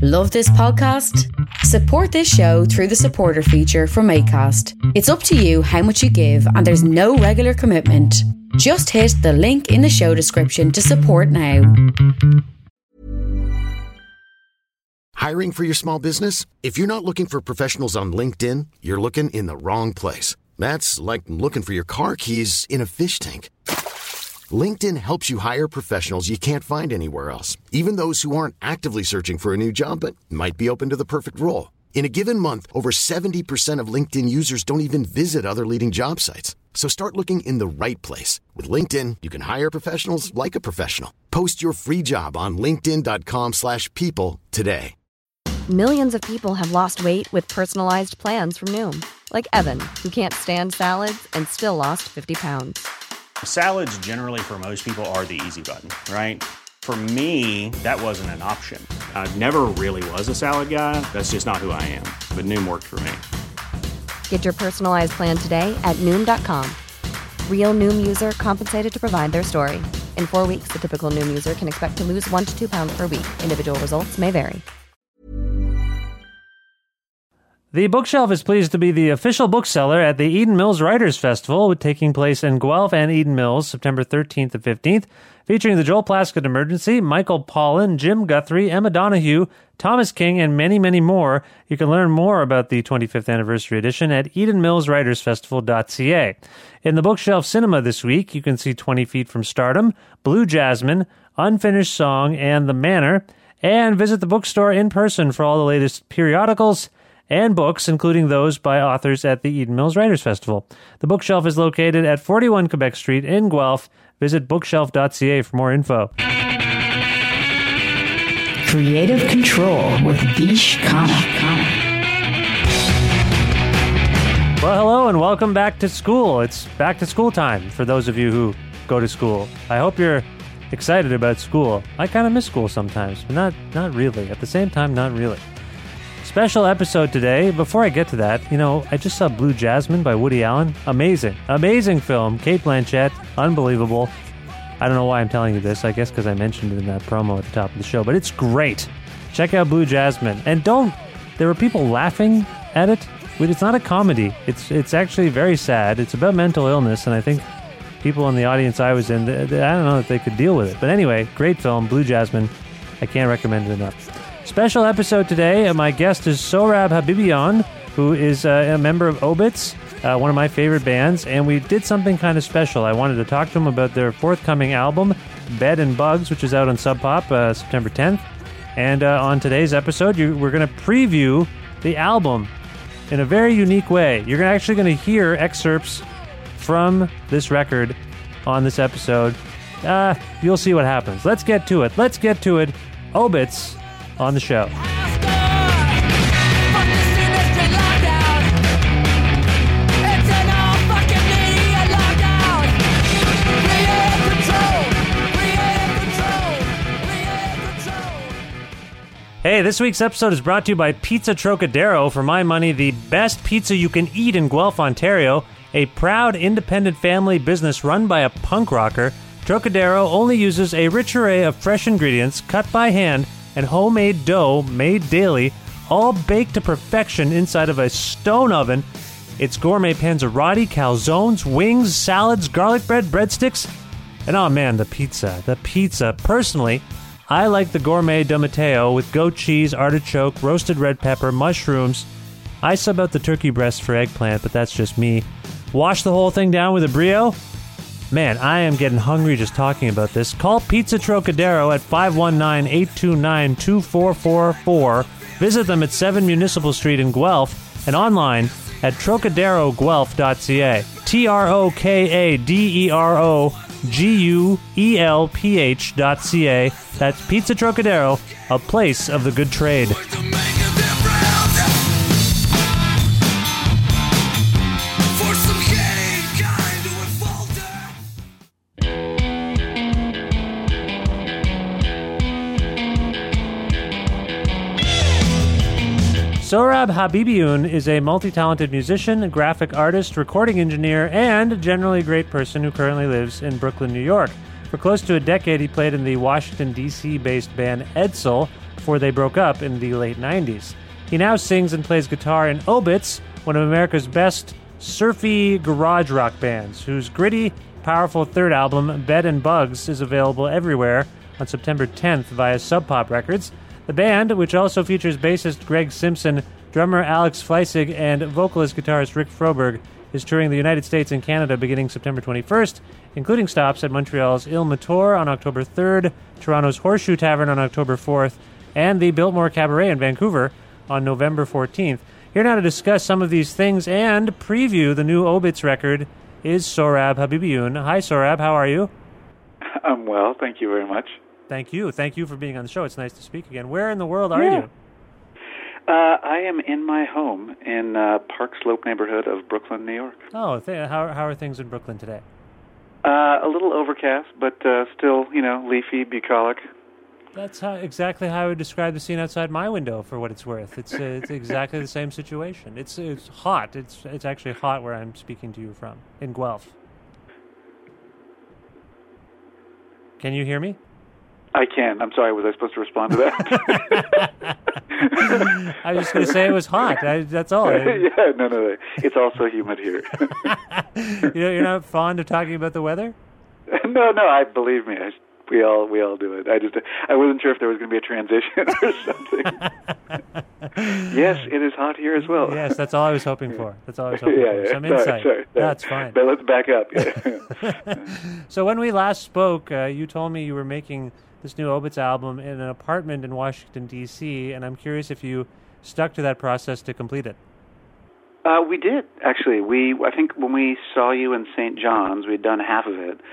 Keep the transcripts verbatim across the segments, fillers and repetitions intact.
Love this podcast? Support this show through the supporter feature from Acast. It's up to you how much you give, and there's no regular commitment. Just hit the link in the show description to support now. Hiring for your small business? If you're not looking for professionals on LinkedIn, you're looking in the wrong place. That's like looking for your car keys in a fish tank. LinkedIn helps you hire professionals you can't find anywhere else, even those who aren't actively searching for a new job but might be open to the perfect role. In a given month, over seventy percent of LinkedIn users don't even visit other leading job sites. So start looking in the right place. With LinkedIn, you can hire professionals like a professional. Post your free job on linkedin.com slash people today. Millions of people have lost weight with personalized plans from Noom. Like Evan, who can't stand salads and still lost fifty pounds. Salads generally for most people are the easy button, right? For me, that wasn't an option. I never really was a salad guy. That's just not who I am. But Noom worked for me. Get your personalized plan today at Noom dot com. Real Noom user compensated to provide their story. In four weeks, the typical Noom user can expect to lose one to two pounds per week. Individual results may vary. The Bookshelf is pleased to be the official bookseller at the Eden Mills Writers Festival, taking place in Guelph and Eden Mills, September thirteenth to fifteenth, featuring the Joel Plaskett Emergency, Michael Pollan, Jim Guthrie, Emma Donoghue, Thomas King, and many, many more. You can learn more about the twenty-fifth anniversary edition at eden mills writers festival dot c a. In the Bookshelf Cinema this week, you can see twenty feet from Stardom, Blue Jasmine, Unfinished Song, and The Manor, and visit the bookstore in person for all the latest periodicals and books, including those by authors at the Eden Mills Writers Festival. The Bookshelf is located at forty-one Quebec Street in Guelph. Visit bookshelf dot c a for more info. Creative Control with Vish Khanna. Well, hello and welcome back to school. It's back to school time for those of you who go to school. I hope you're excited about school. I kind of miss school sometimes, but not, not really. At the same time, not really. Special episode today. Before I get to that, you know, I just saw Blue Jasmine by Woody Allen. Amazing. Amazing film. Cate Blanchett. Unbelievable. I don't know why I'm telling you this. I guess because I mentioned it in that promo at the top of the show. But it's great. Check out Blue Jasmine. And don't... There were people laughing at it. It's not a comedy. It's it's actually very sad. It's about mental illness. And I think people in the audience I was in, they, they, I don't know if they could deal with it. But anyway, great film. Blue Jasmine. I can't recommend it enough. Special episode today. My guest is Sohrab Habibian, who is uh, a member of Obits, uh, one of my favorite bands, and we did something kind of special. I wanted to talk to him about their forthcoming album, Bed and Bugs, which is out on Sub Pop uh, September tenth. And uh, on today's episode, you, we're going to preview the album in a very unique way. You're actually going to hear excerpts from this record on this episode. Uh, you'll see what happens. Let's get to it. Let's get to it. Obits on the show. Hey, this week's episode is brought to you by Pizza Trocadero. For my money, the best pizza you can eat in Guelph, Ontario. A proud independent family business run by a punk rocker, Trocadero only uses a rich array of fresh ingredients cut by hand and homemade dough made daily, all baked to perfection inside of a stone oven. It's gourmet panzerotti, calzones, wings, salads, garlic bread, breadsticks, and oh man, the pizza. The pizza. Personally, I like the gourmet de Matteo with goat cheese, artichoke, roasted red pepper, mushrooms. I sub out the turkey breast for eggplant, but that's just me. Wash the whole thing down with a brio. Man, I am getting hungry just talking about this. Call Pizza Trocadero at five one nine, eight two nine, two four four four. Visit them at seven Municipal Street in Guelph and online at trocadero guelph dot c a. T R O K A D E R O G U E L P H dot C A. That's Pizza Trocadero, a place of the good trade. Sohrab Habibian is a multi-talented musician, graphic artist, recording engineer, and generally great person who currently lives in Brooklyn, New York. For close to a decade, he played in the Washington, D C-based band Edsel. before they broke up in the late nineties. He now sings and plays guitar in Obits, one of America's best surfy garage rock bands, whose gritty, powerful third album, Bed and Bugs, is available everywhere on September tenth via Sub Pop Records. The band, which also features bassist Greg Simpson, drummer Alex Fleissig, and vocalist guitarist Rick Froberg, is touring the United States and Canada beginning September twenty-first, including stops at Montreal's Il Mator on October third, Toronto's Horseshoe Tavern on October fourth, and the Biltmore Cabaret in Vancouver on November fourteenth. Here now to discuss some of these things and preview the new Obits record is Sohrab Habibiun. Hi, Sohrab. How are you? I'm well. Thank you very much. Thank you. Thank you for being on the show. It's nice to speak again. Where in the world are yeah. you? Uh, I am in my home in uh, Park Slope neighborhood of Brooklyn, New York. Oh, th- how, how are things in Brooklyn today? Uh, a little overcast, but uh, still, you know, leafy, bucolic. That's how, exactly how I would describe the scene outside my window, for what it's worth. It's uh, it's exactly the same situation. It's it's hot. It's it's actually hot where I'm speaking to you from, in Guelph. Can you hear me? I can. I'm sorry. Was I supposed to respond to that? I was just going to say it was hot. I, that's all. yeah, no, no, no. It's also humid here. you know, you're not fond of talking about the weather? no, no. I believe me. I, we all we all do it. I just I wasn't sure if there was going to be a transition or something. Yes, it is hot here as well. Yes, that's all I was hoping for. That's all I was hoping yeah, for. Yeah. Some sorry, insight. Sorry, That's fine. But let's back up. Yeah. So when we last spoke, uh, you told me you were making this new Obits album in an apartment in Washington, D C, and I'm curious if you stuck to that process to complete it. Uh, we did, actually. We I think when we saw you in Saint John's, we'd done half of it.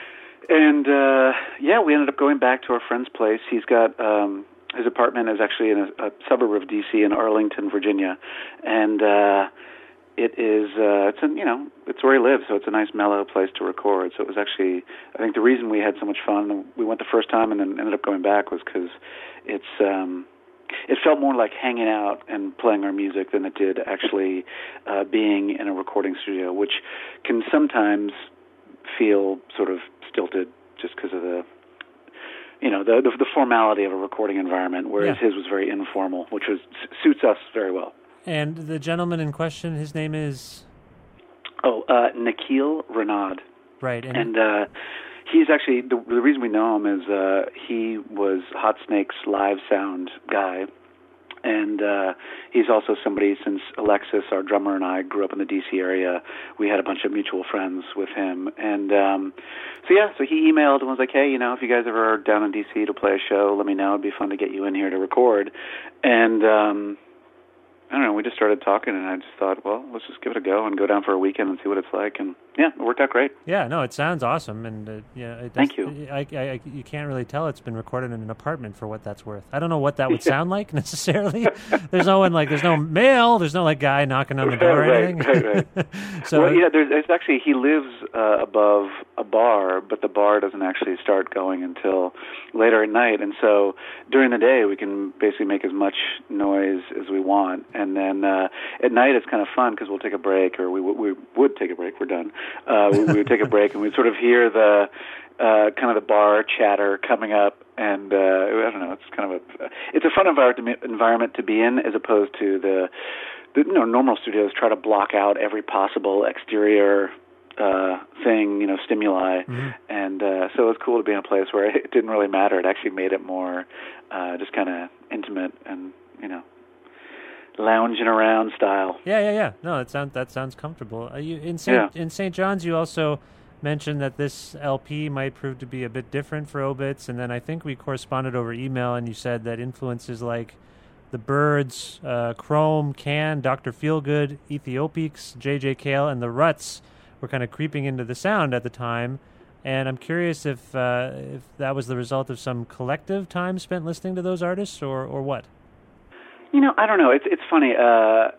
And, uh, yeah, we ended up going back to our friend's place. He's got, um, his apartment is actually in a, a suburb of D C in Arlington, Virginia. And uh, it is, uh, it's, a, you know, it's where he lives, so it's a nice mellow place to record. So it was actually, I think the reason we had so much fun, we went the first time and then ended up going back, was because it's, um, it felt more like hanging out and playing our music than it did actually uh, being in a recording studio, which can sometimes feel sort of stilted just because of the, you know, the, the the formality of a recording environment, whereas yeah. his was very informal, which was suits us very well. And the gentleman in question, his name is? Oh, uh, Nikhil Renaud. Right. And, and uh, he's actually, the, the reason we know him is uh, he was Hot Snake's live sound guy. And uh, he's also somebody, since Alexis, our drummer, and I grew up in the D C area, we had a bunch of mutual friends with him. And um, so, yeah, so he emailed and was like, hey, you know, if you guys ever are down in D C to play a show, let me know. It'd be fun to get you in here to record. And um, I don't know, we just started talking, and I just thought, well, let's just give it a go and go down for a weekend and see what it's like. And, yeah, it worked out great. Yeah, no, it sounds awesome. And, uh, yeah, it does, Thank you. I, I, I, you can't really tell it's been recorded in an apartment for what that's worth. I don't know what that would sound like necessarily. There's no one, like, there's no mail, there's no, like, guy knocking on the door or right, anything. Right, right. So, well, yeah, there's it's actually, he lives uh, above a bar, but the bar doesn't actually start going until later at night. And so during the day, we can basically make as much noise as we want. And then uh, at night, it's kind of fun because we'll take a break, or we, w- we would take a break. We're done. Uh, we, we would take a break, and we'd sort of hear the uh, kind of the bar chatter coming up. And uh, I don't know, it's kind of a it's a fun environment environment to be in, as opposed to the, the you know normal studios try to block out every possible exterior uh, thing, you know, stimuli. Mm-hmm. And uh, so it was cool to be in a place where it didn't really matter. It actually made it more uh, just kind of intimate and, you know, lounging around style. Yeah, yeah, yeah. No, that sounds that sounds comfortable. Uh, you in Saint yeah. in Saint John's, you also mentioned that this L P might prove to be a bit different for Obits, and then I think we corresponded over email, and you said that influences like the Byrds, uh, Chrome, Can, Doctor Feelgood, Ethiopics, J J Cale, and the Ruts were kind of creeping into the sound at the time. And I'm curious if uh, if that was the result of some collective time spent listening to those artists, or, or what? You know, I don't know. It's it's funny. Uh,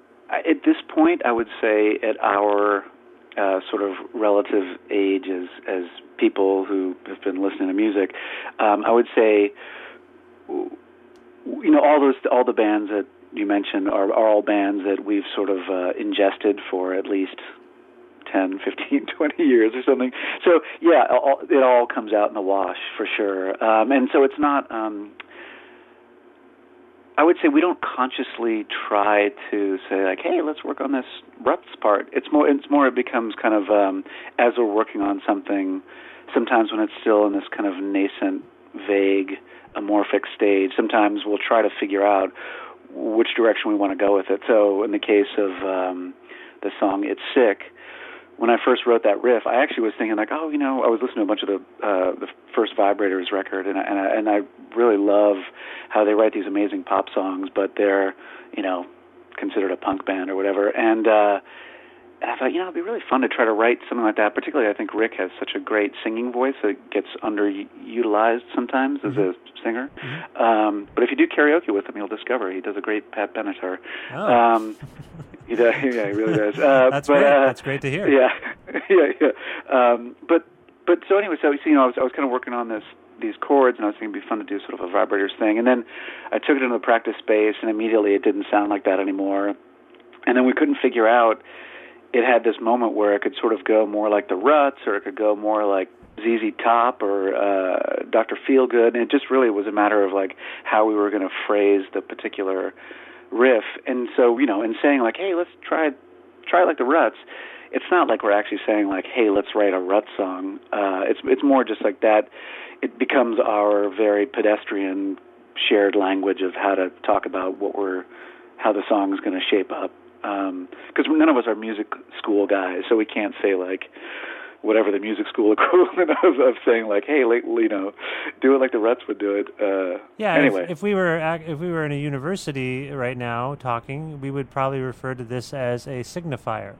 at this point, I would say at our uh, sort of relative age as as people who have been listening to music, um, I would say, you know, all those all the bands that you mentioned are, are all bands that we've sort of uh, ingested for at least ten, fifteen, twenty years or something. So, yeah, all, it all comes out in the wash for sure. Um, and so it's not... Um, I would say we don't consciously try to say like, hey, let's work on this ruts part. It's more, it's more, it becomes kind of, um, as we're working on something, sometimes when it's still in this kind of nascent, vague, amorphic stage, sometimes we'll try to figure out which direction we want to go with it. So in the case of um, the song It's Sick, when I first wrote that riff, I actually was thinking like, oh, you know, I was listening to a bunch of the uh, the first Vibrators record, and I, and, I, and I really love how they write these amazing pop songs, but they're, you know, considered a punk band or whatever. And, uh, and I thought, you know, it'd be really fun to try to write something like that. Particularly, I think Rick has such a great singing voice that gets underutilized sometimes mm-hmm. as a singer. Mm-hmm. Um, but if you do karaoke with him, you'll discover he does a great Pat Benatar. Oh. Um, He does, yeah, he really does. Uh, That's but, great. Uh, That's great to hear. Yeah, yeah, yeah. Um, but but so anyway, so you know, I was I was kind of working on this these chords, and I was thinking it'd be fun to do sort of a Vibrators thing. And then I took it into the practice space, and immediately it didn't sound like that anymore. And then we couldn't figure out. It had this moment where it could sort of go more like the Ruts, or it could go more like Z Z Top or uh, Doctor Feelgood, and it just really was a matter of like how we were going to phrase the particular riff. And so, you know, in saying like, hey, let's try try like the Ruts, it's not like we're actually saying like, hey, let's write a Ruts song. Uh, it's it's more just like that. It becomes our very pedestrian shared language of how to talk about what we're, how the song is going to shape up. Because um, none of us are music school guys, so we can't say like whatever the music school equivalent of, of saying like, hey, like, you know, do it like the Ruts would do it. Uh, yeah. Anyway, if, if we were if we were in a university right now talking, we would probably refer to this as a signifier.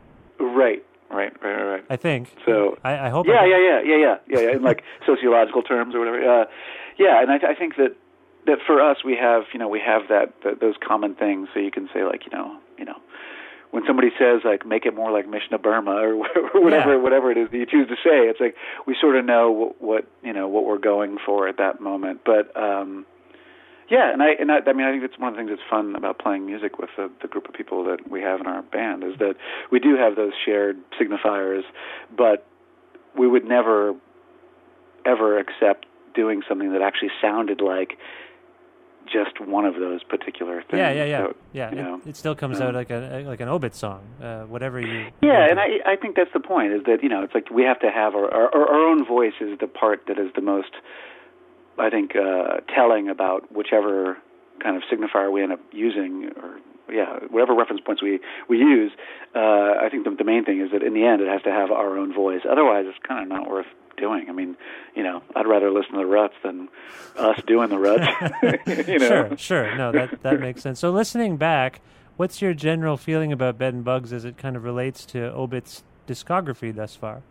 Right. Right. Right. Right. Right. I think. So. I, I hope. Yeah. I yeah. Yeah. Yeah. Yeah. Yeah. Yeah. In like sociological terms or whatever. Uh, yeah. And I, I think that that for us we have you know we have that, that those common things. So you can say like you know you know. When somebody says like make it more like Mishnah Burma or whatever yeah. whatever it is that you choose to say, it's like we sort of know what, what you know what we're going for at that moment. But um, yeah, and I and I, I mean I think it's one of the things that's fun about playing music with the, the group of people that we have in our band is that we do have those shared signifiers, but we would never ever accept doing something that actually sounded like just one of those particular things. Yeah, yeah, yeah, so, yeah. You it, know, it still comes um, out like a like an obit song, uh, whatever you. Yeah, you and I I think that's the point. Is that you know it's like we have to have our our, our own voice is the part that is the most, I think, uh, telling about whichever kind of signifier we end up using, or yeah, whatever reference points we we use. Uh, I think the, the main thing is that in the end it has to have our own voice. Otherwise, it's kind of not worth doing. I mean, you know, I'd rather listen to the Ruts than us doing the Ruts. you know? Sure, sure. No, that that makes sense. So listening back, what's your general feeling about Bed and Bugs as it kind of relates to Obit's discography thus far?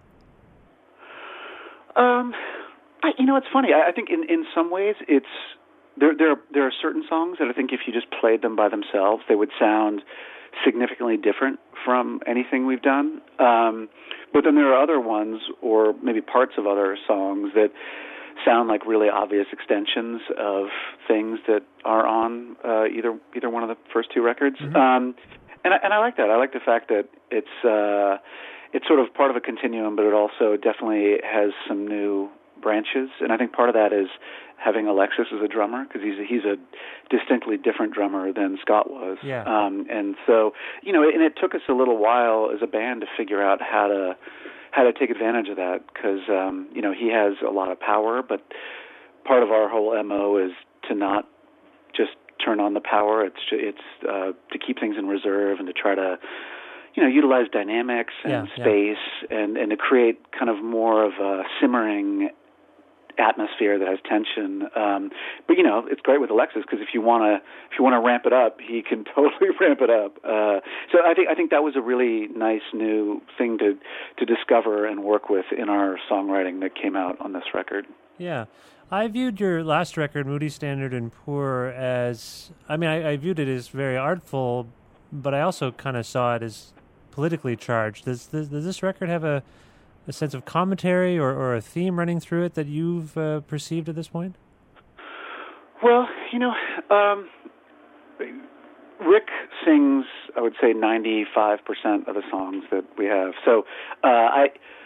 Um, I, you know, it's funny. I, I think in, in some ways it's there. There are, there are certain songs that I think if you just played them by themselves, they would sound significantly different from anything we've done. Um, but then there are other ones, or maybe parts of other songs that sound like really obvious extensions of things that are on uh, either either one of the first two records. Mm-hmm. Um, and I, and I like that. I like the fact that it's uh, it's sort of part of a continuum, but it also definitely has some new branches. And I think part of that is having Alexis as a drummer, because he's a, he's a distinctly different drummer than Scott was. Yeah. Um, and so, you know, and it took us a little while as a band to figure out how to how to take advantage of that, because, um, you know, he has a lot of power, but part of our whole M O is to not just turn on the power. It's it's uh, to keep things in reserve and to try to, you know, utilize dynamics and yeah, space yeah. and, and to create kind of more of a simmering atmosphere that has tension. Um, but you know, it's great with Alexis because if you want to, if you want to ramp it up, he can totally ramp it up. Uh, so I think I think that was a really nice new thing to to discover and work with in our songwriting that came out on this record. Yeah. I viewed your last record, Moody, Standard, and Poor, as, I mean, I, I viewed it as very artful, but I also kind of saw it as politically charged. Does, does, does this record have a a sense of commentary or, or a theme running through it that you've uh, perceived at this point? Well, you know, um, Rick sings, I would say, ninety-five percent of the songs that we have. So uh, I,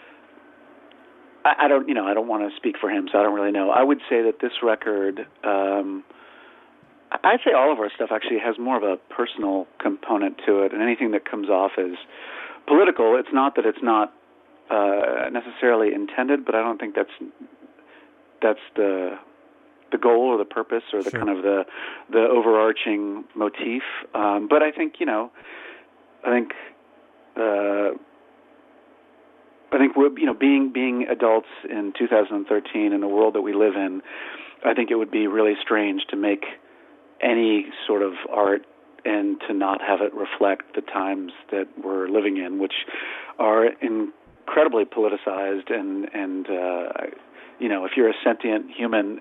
I don't, you know, I don't want to speak for him, so I don't really know. I would say that this record, um, I'd say all of our stuff actually has more of a personal component to it, and anything that comes off as political, it's not that it's not uh, necessarily intended, but I don't think that's that's the the goal or the purpose or the sure. kind of the the overarching motif. Um, but I think you know, I think uh, I think we're you know being being adults in two thousand thirteen in the world that we live in, I think it would be really strange to make any sort of art and to not have it reflect the times that we're living in, which are incredibly politicized and and uh, you know, if you're a sentient human,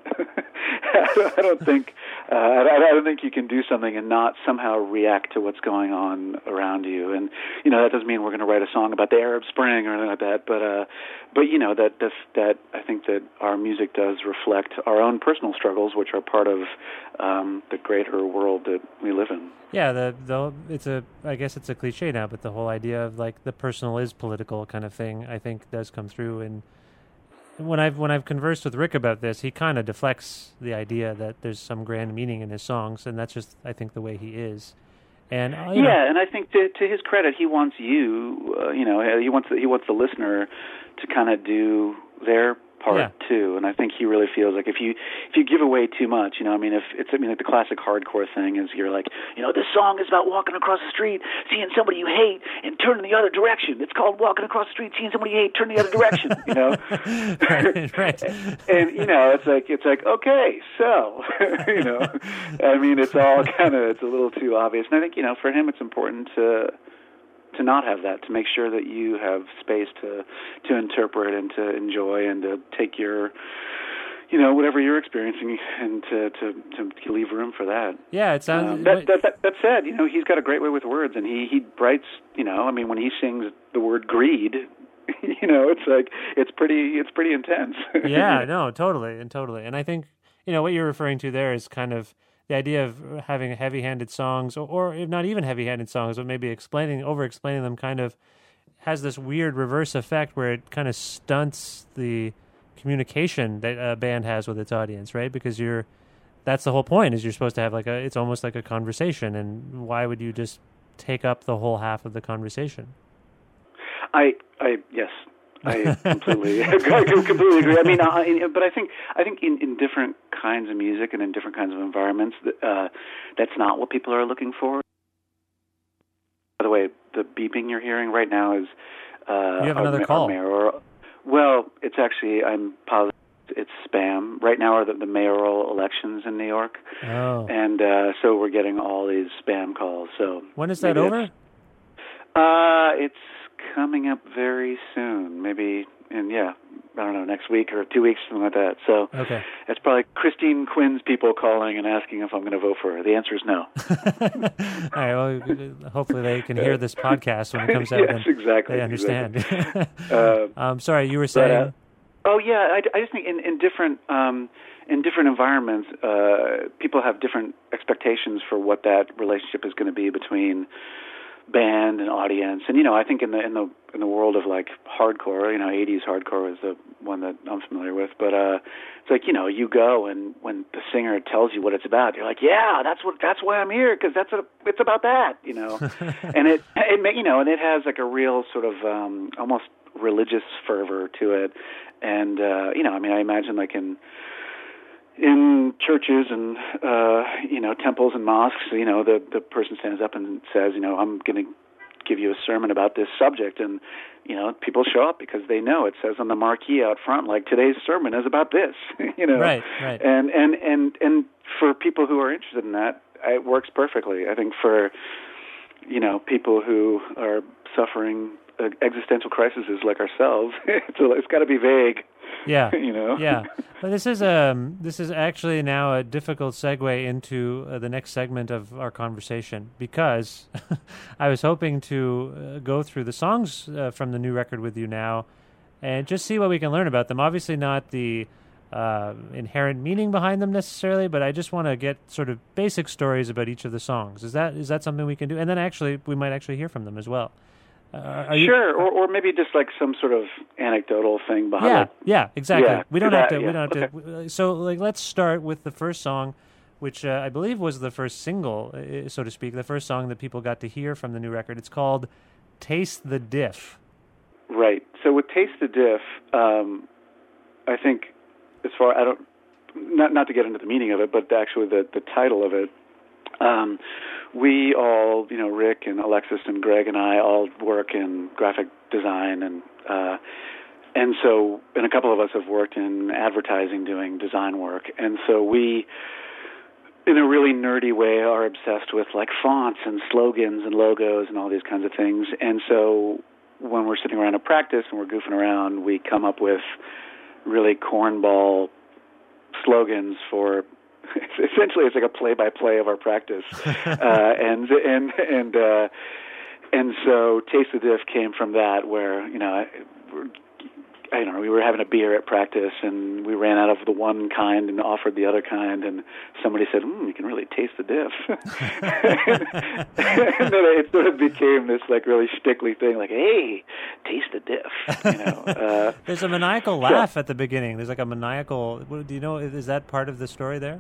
I don't think uh, I don't think you can do something and not somehow react to what's going on around you. And you know, that doesn't mean we're going to write a song about the Arab Spring or anything like that. But uh, but you know, that that that I think that our music does reflect our own personal struggles, which are part of um, the greater world that we live in. Yeah, the the it's a I guess it's a cliche now, but the whole idea of like the personal is political kind of thing, I think does come through. And when I've when I've conversed with Rick about this, he kind of deflects the idea that there's some grand meaning in his songs, and that's just I think the way he is. And uh, yeah, know. and I think to to his credit, he wants you, uh, you know, he wants the, he wants the listener to kind of do their part yeah. too. And I think he really feels like if you if you give away too much, you know, I mean, if it's I mean, like the classic hardcore thing is you're like, you know, this song is about walking across the street, seeing somebody you hate, and turning the other direction. It's called walking across the street, seeing somebody you hate, turning the other direction. You know, right, right. and, and you know, it's like it's like okay, so you know, I mean, it's all kind of it's a little too obvious. And I think you know, for him, it's important to. to not have that, to make sure that you have space to to interpret and to enjoy and to take your, you know, whatever you're experiencing and to to, to leave room for that. Yeah, it sounds... Um, that, that, that, that said, you know, he's got a great way with words, and he, he writes, you know, I mean, when he sings the word greed, you know, it's like, it's pretty, it's pretty intense. Yeah, no, totally, and totally. And I think, you know, what you're referring to there is kind of the idea of having heavy-handed songs, or, or if not even heavy-handed songs, but maybe explaining, over-explaining them kind of has this weird reverse effect where it kind of stunts the communication that a band has with its audience, right? Because you're, that's the whole point, is you're supposed to have like a, it's almost like a conversation, and why would you just take up the whole half of the conversation? I, I, yes. I completely, I completely agree. I mean, I, but I think, I think in, in different kinds of music and in different kinds of environments, uh, that's not what people are looking for. By the way, the beeping you're hearing right now is uh, you have another our, call. Our mayoral, well, it's actually I'm positive it's spam. Right now are the, the mayoral elections in New York, oh. and uh, so we're getting all these spam calls. So when is that over? Uh, it's coming up very soon, maybe in, yeah, I don't know, next week or two weeks, something like that. So okay. It's probably Christine Quinn's people calling and asking if I'm going to vote for her. The answer is no. All right, well, hopefully they can hear this podcast when it comes out. Yes, and exactly. They understand. Exactly. uh, um, sorry, you were saying... But, uh, oh, yeah, I, I just think in, in different... Um, in different environments, uh, people have different expectations for what that relationship is going to be between band and audience. And you know, I think in the in the in the world of like hardcore, you know, eighties hardcore is the one that I'm familiar with, but uh it's like, you know, you go and when the singer tells you what it's about, you're like, yeah, that's what that's why I'm here, because that's a, it's about that, you know. And it it you know, and it has like a real sort of um almost religious fervor to it. And uh you know, I mean, I imagine like in in churches and, uh, you know, temples and mosques, you know, the, the person stands up and says, you know, I'm going to give you a sermon about this subject. And, you know, people show up because they know it says on the marquee out front, like, today's sermon is about this, you know. Right, right. And, and, and, and for people who are interested in that, it works perfectly. I think for, you know, people who are suffering existential crises like ourselves, it's, it's got to be vague. Yeah, you know. Yeah, but this is um this is actually now a difficult segue into uh, the next segment of our conversation, because I was hoping to uh, go through the songs uh, from the new record with you now, and just see what we can learn about them. Obviously, not the uh, inherent meaning behind them necessarily, but I just want to get sort of basic stories about each of the songs. Is that is that something we can do? And then actually, we might actually hear from them as well. Uh, are you, sure, or or maybe just like some sort of anecdotal thing behind yeah, it. Yeah, exactly. Yeah, we don't that, have to. yeah. We don't have okay. to. So, like, let's start with the first song, which uh, I believe was the first single, uh, so to speak, the first song that people got to hear from the new record. It's called Taste the Diff. Right. So with Taste the Diff, um, I think as far, I don't, not not to get into the meaning of it, but actually the, the title of it, um, we all, you know, Rick and Alexis and Greg and I all work in graphic design, and uh, and so, and a couple of us have worked in advertising doing design work, and so we, in a really nerdy way, are obsessed with like fonts and slogans and logos and all these kinds of things. And so when we're sitting around at practice and we're goofing around, we come up with really cornball slogans for, essentially it's like a play-by-play of our practice. uh, and and and uh, and so Taste the Diff came from that, where, you know, we're, I don't know, we were having a beer at practice, and we ran out of the one kind and offered the other kind, and somebody said, hmm, you can really taste the diff. and, and then it sort of became this, like, really shtickly thing, like, hey, taste the diff, you know. Uh, There's a maniacal laugh yeah. at the beginning. There's like a maniacal, do you know, is that part of the story there?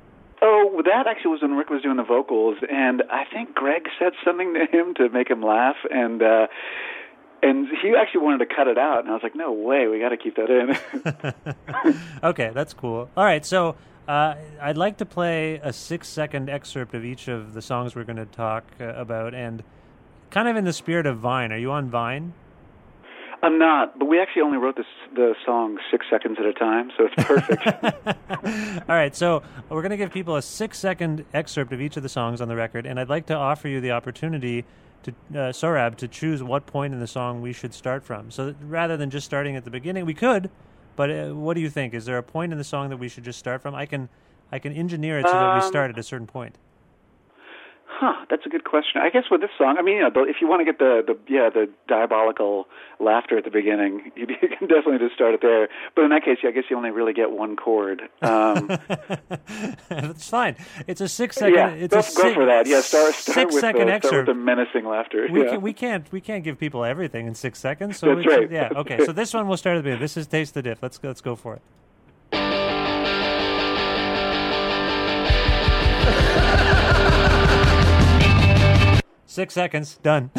Oh, that actually was when Rick was doing the vocals, and I think Greg said something to him to make him laugh, and uh, and he actually wanted to cut it out, and I was like, no way, we got to keep that in. Okay, that's cool. All right, so uh, I'd like to play a six-second excerpt of each of the songs we're going to talk uh, about, and kind of in the spirit of Vine. Are you on Vine? I'm not, but we actually only wrote this, the song six seconds at a time, so it's perfect. All right, so we're going to give people a six-second excerpt of each of the songs on the record, and I'd like to offer you the opportunity to uh, Sohrab to choose what point in the song we should start from. So rather than just starting at the beginning, we could, but uh, what do you think? Is there a point in the song that we should just start from? I can I can engineer it so that we start at a certain point. Huh, that's a good question. I guess with this song, I mean, you know, if you want to get the, the yeah the diabolical laughter at the beginning, you, you can definitely just start it there. But in that case, I guess you only really get one chord. Um, it's fine. It's a six second. Yeah, it's go, a go six, for that. Yeah, start, start six with second the, excerpt. Start with the menacing laughter. We, yeah. can, we can't we can't give people everything in six seconds. So that's right. Yeah. Okay. So this one we'll start at the beginning. This is Taste the Diff. Let's let's go for it. Six seconds, done.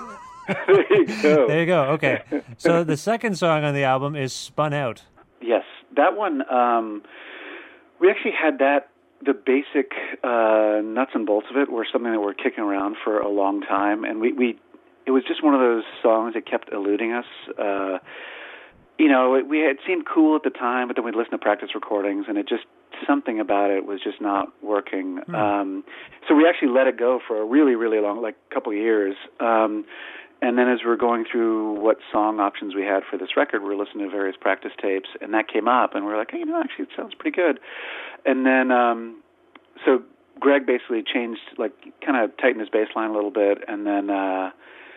There you go. There you go. Okay. So the second song on the album is Spun Out. Yes. That one, um, we actually had that, the basic uh, nuts and bolts of it were something that we're kicking around for a long time. And we, we it was just one of those songs that kept eluding us. Uh, you know, it, we had seemed cool at the time, but then we'd listen to practice recordings, and it just, something about it was just not working. Hmm. Um, so we actually let it go for a really, really long, like a couple of years. Um, and then as we were going through what song options we had for this record, we were listening to various practice tapes, and that came up, and we were like, hey, you know, actually it sounds pretty good. And then, um, so Greg basically changed, like, kind of tightened his bass line a little bit, and then uh,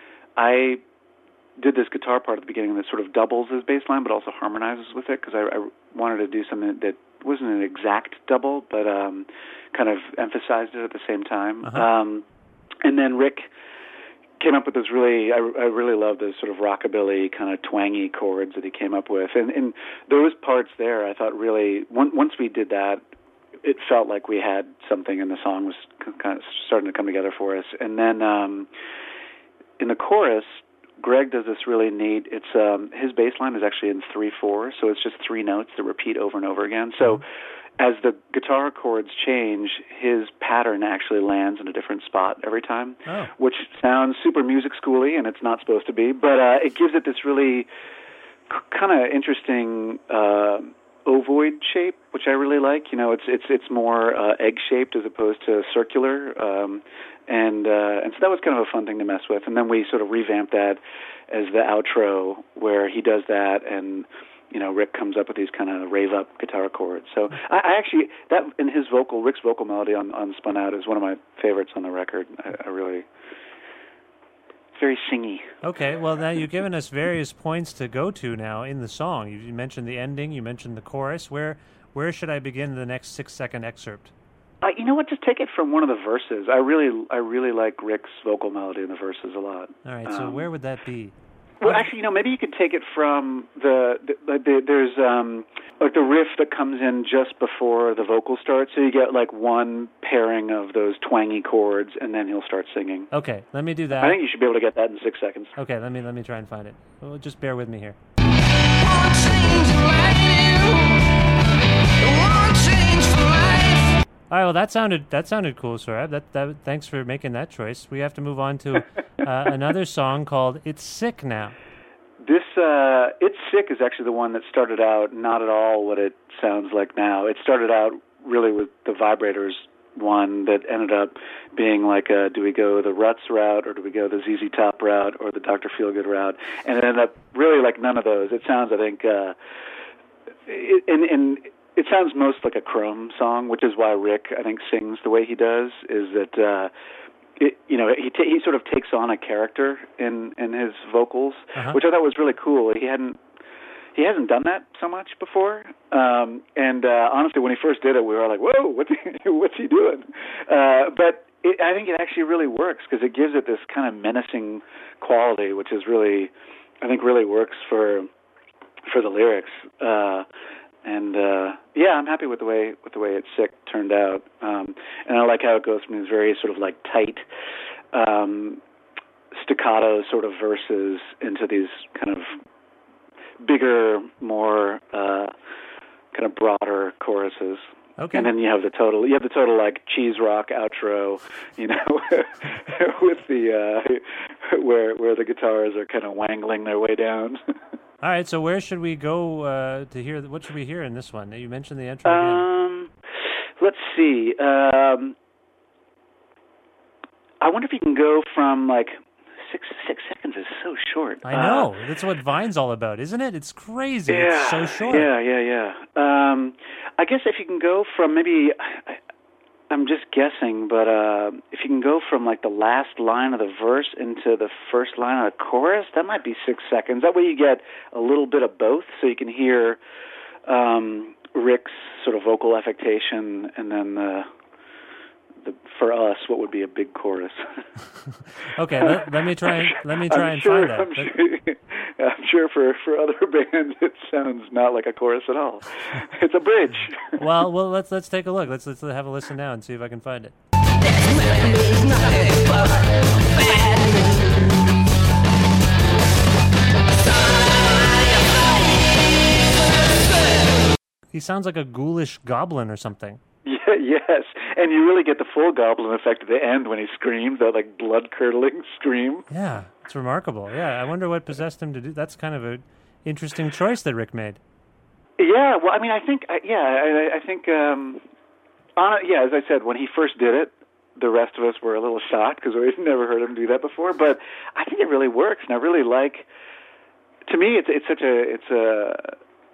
I did this guitar part at the beginning that sort of doubles his bass line, but also harmonizes with it, because I, I wanted to do something that wasn't an exact double, but um, kind of emphasized it at the same time. Uh-huh. Um, and then Rick came up with this really, I, I really love those sort of rockabilly kind of twangy chords that he came up with. And, and those parts there, I thought really, one, once we did that, it felt like we had something, and the song was kind of starting to come together for us. And then um, in the chorus, Greg does this really neat, it's um, his bass line is actually in three four, so it's just three notes that repeat over and over again. So as the guitar chords change, his pattern actually lands in a different spot every time, oh. which sounds super music schooly, and it's not supposed to be, but uh, it gives it this really c- kind of interesting uh, ovoid shape, which I really like. You know, it's it's it's more uh, egg-shaped as opposed to circular, um, and uh, and so that was kind of a fun thing to mess with. And then we sort of revamped that as the outro, where he does that, and you know, Rick comes up with these kind of rave-up guitar chords. So I, I actually, that in his vocal, Rick's vocal melody on, on Spun Out is one of my favorites on the record. I, I really, it's very singy. Okay, well now you've given us various points to go to now in the song. You, you mentioned the ending, you mentioned the chorus. Where where should I begin the next six-second excerpt? Uh, you know what? Just take it from one of the verses. I really, I really like Rick's vocal melody in the verses a lot. All right, so um, where would that be? Well, actually, you know, maybe you could take it from the, the, the there's um, like the riff that comes in just before the vocal starts. So you get like one pairing of those twangy chords, and then he'll start singing. Okay, let me do that. I think you should be able to get that in six seconds. Okay, let me let me try and find it. Well, just bear with me here. All right, well, that sounded that sounded cool, Sohrab. That, that thanks for making that choice. We have to move on to uh, another song called "It's Sick Now." This uh, "It's Sick" is actually the one that started out not at all what it sounds like now. It started out really with the Vibrators one that ended up being like a, do we go the Ruts route, or do we go the Z Z Top route, or the Doctor Feelgood route? And it ended up really like none of those. It sounds, I think, uh, it, and, and it sounds most like a Chrome song, which is why Rick, I think, sings the way he does, is that, uh, it, you know, he t- he sort of takes on a character in, in his vocals, uh-huh. which I thought was really cool. He hadn't He hasn't done that so much before, um, and uh, honestly, when he first did it, we were like, "Whoa, what's he, what's he doing?" Uh, but it, I think it actually really works because it gives it this kind of menacing quality, which is really, I think, really works for for the lyrics. Uh, and uh, yeah, I'm happy with the way with the way "It's Sick" turned out, um, and I like how it goes from these very sort of like tight. Um, staccato sort of verses into these kind of bigger, more uh, kind of broader choruses. Okay. And then you have the total, you have the total like cheese rock outro, you know, with the uh, where where the guitars are kind of wangling their way down. All right. So where should we go uh, to hear? What should we hear in this one? You mentioned the intro again. Um, let's see. Um, I wonder if you can go from like. Six six seconds is so short. I know. Uh, That's what Vine's all about, isn't it? It's crazy. Yeah, it's so short. Yeah, yeah, yeah. Um, I guess if you can go from maybe, I, I'm just guessing, but uh, if you can go from like the last line of the verse into the first line of the chorus, that might be six seconds. That way you get a little bit of both, so you can hear um, Rick's sort of vocal affectation and then the... The, for us, what would be a big chorus? Okay, let, let me try. Let me try I'm and sure, find that. I'm sure, I'm sure for, for other bands, it sounds not like a chorus at all. It's a bridge. well, well, let's let's take a look. Let's let's have a listen now and see if I can find it. He sounds like a ghoulish goblin or something. Yeah, yes, and you really get the full goblin effect at the end when he screams, that like blood-curdling scream. Yeah, it's remarkable. Yeah, I wonder what possessed him to do. That's kind of an interesting choice that Rick made. Yeah, well, I mean, I think, yeah, I, I think, um, on, yeah, as I said, when he first did it, the rest of us were a little shocked because we'd never heard him do that before. But I think it really works, and I really like. To me, it's it's such a it's a.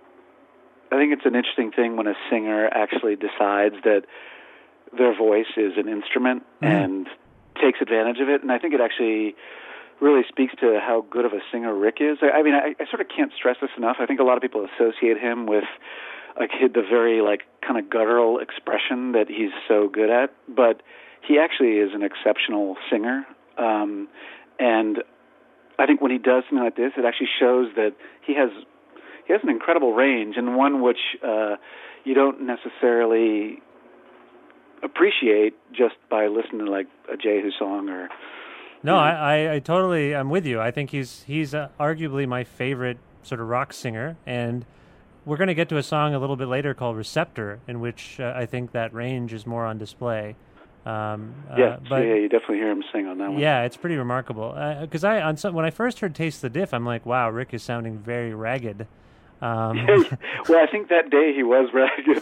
I think it's an interesting thing when a singer actually decides that their voice is an instrument mm-hmm. and takes advantage of it. And I think it actually really speaks to how good of a singer Rick is. I, I mean, I, I sort of can't stress this enough. I think a lot of people associate him with like the very like kind of guttural expression that he's so good at, but he actually is an exceptional singer. Um, and I think when he does something like this, it actually shows that he has he has an incredible range, and one which uh, you don't necessarily appreciate just by listening to like a Jehu song or. No, you know. I, I, I totally, I'm with you. I think he's he's uh, arguably my favorite sort of rock singer, and we're going to get to a song a little bit later called Receptor, in which uh, I think that range is more on display. Um, yeah, uh, but, yeah, you definitely hear him sing on that one. Yeah, it's pretty remarkable. Because uh, I, on some, when I first heard Taste the Diff, I'm like, wow, Rick is sounding very ragged. Um, well, I think that day he was ragged.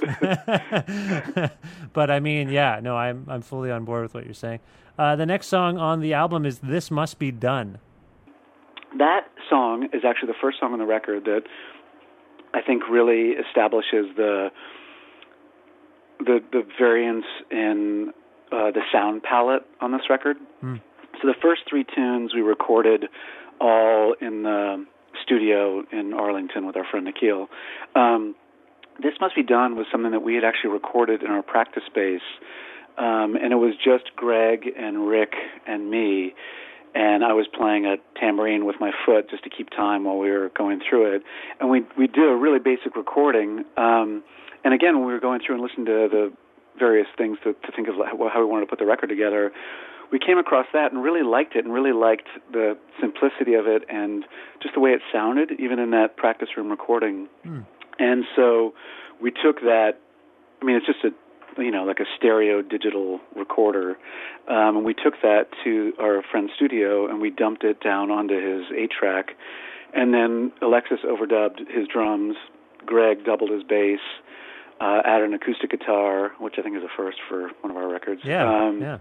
But I mean, yeah, no, I'm I'm fully on board with what you're saying. Uh, the next song on the album is "This Must Be Done." That song is actually the first song on the record that I think really establishes the the the variance in uh, the sound palette on this record. Mm. So the first three tunes we recorded all in the studio in Arlington with our friend Nikhil. Um, This Must Be Done was something that we had actually recorded in our practice space, um, and it was just Greg and Rick and me. and I was playing a tambourine with my foot just to keep time while we were going through it. And we we did a really basic recording. Um, and again, when we were going through and listening to the various things to, to think of how we wanted to put the record together, we came across that and really liked it, and really liked the simplicity of it and just the way it sounded, even in that practice room recording. Mm. And so we took that. I mean, it's just a you know, like a stereo digital recorder. Um, and we took that to our friend's studio and we dumped it down onto his eight track. And then Alexis overdubbed his drums, Greg doubled his bass, uh, added an acoustic guitar, which I think is a first for one of our records. Yeah, um, yeah.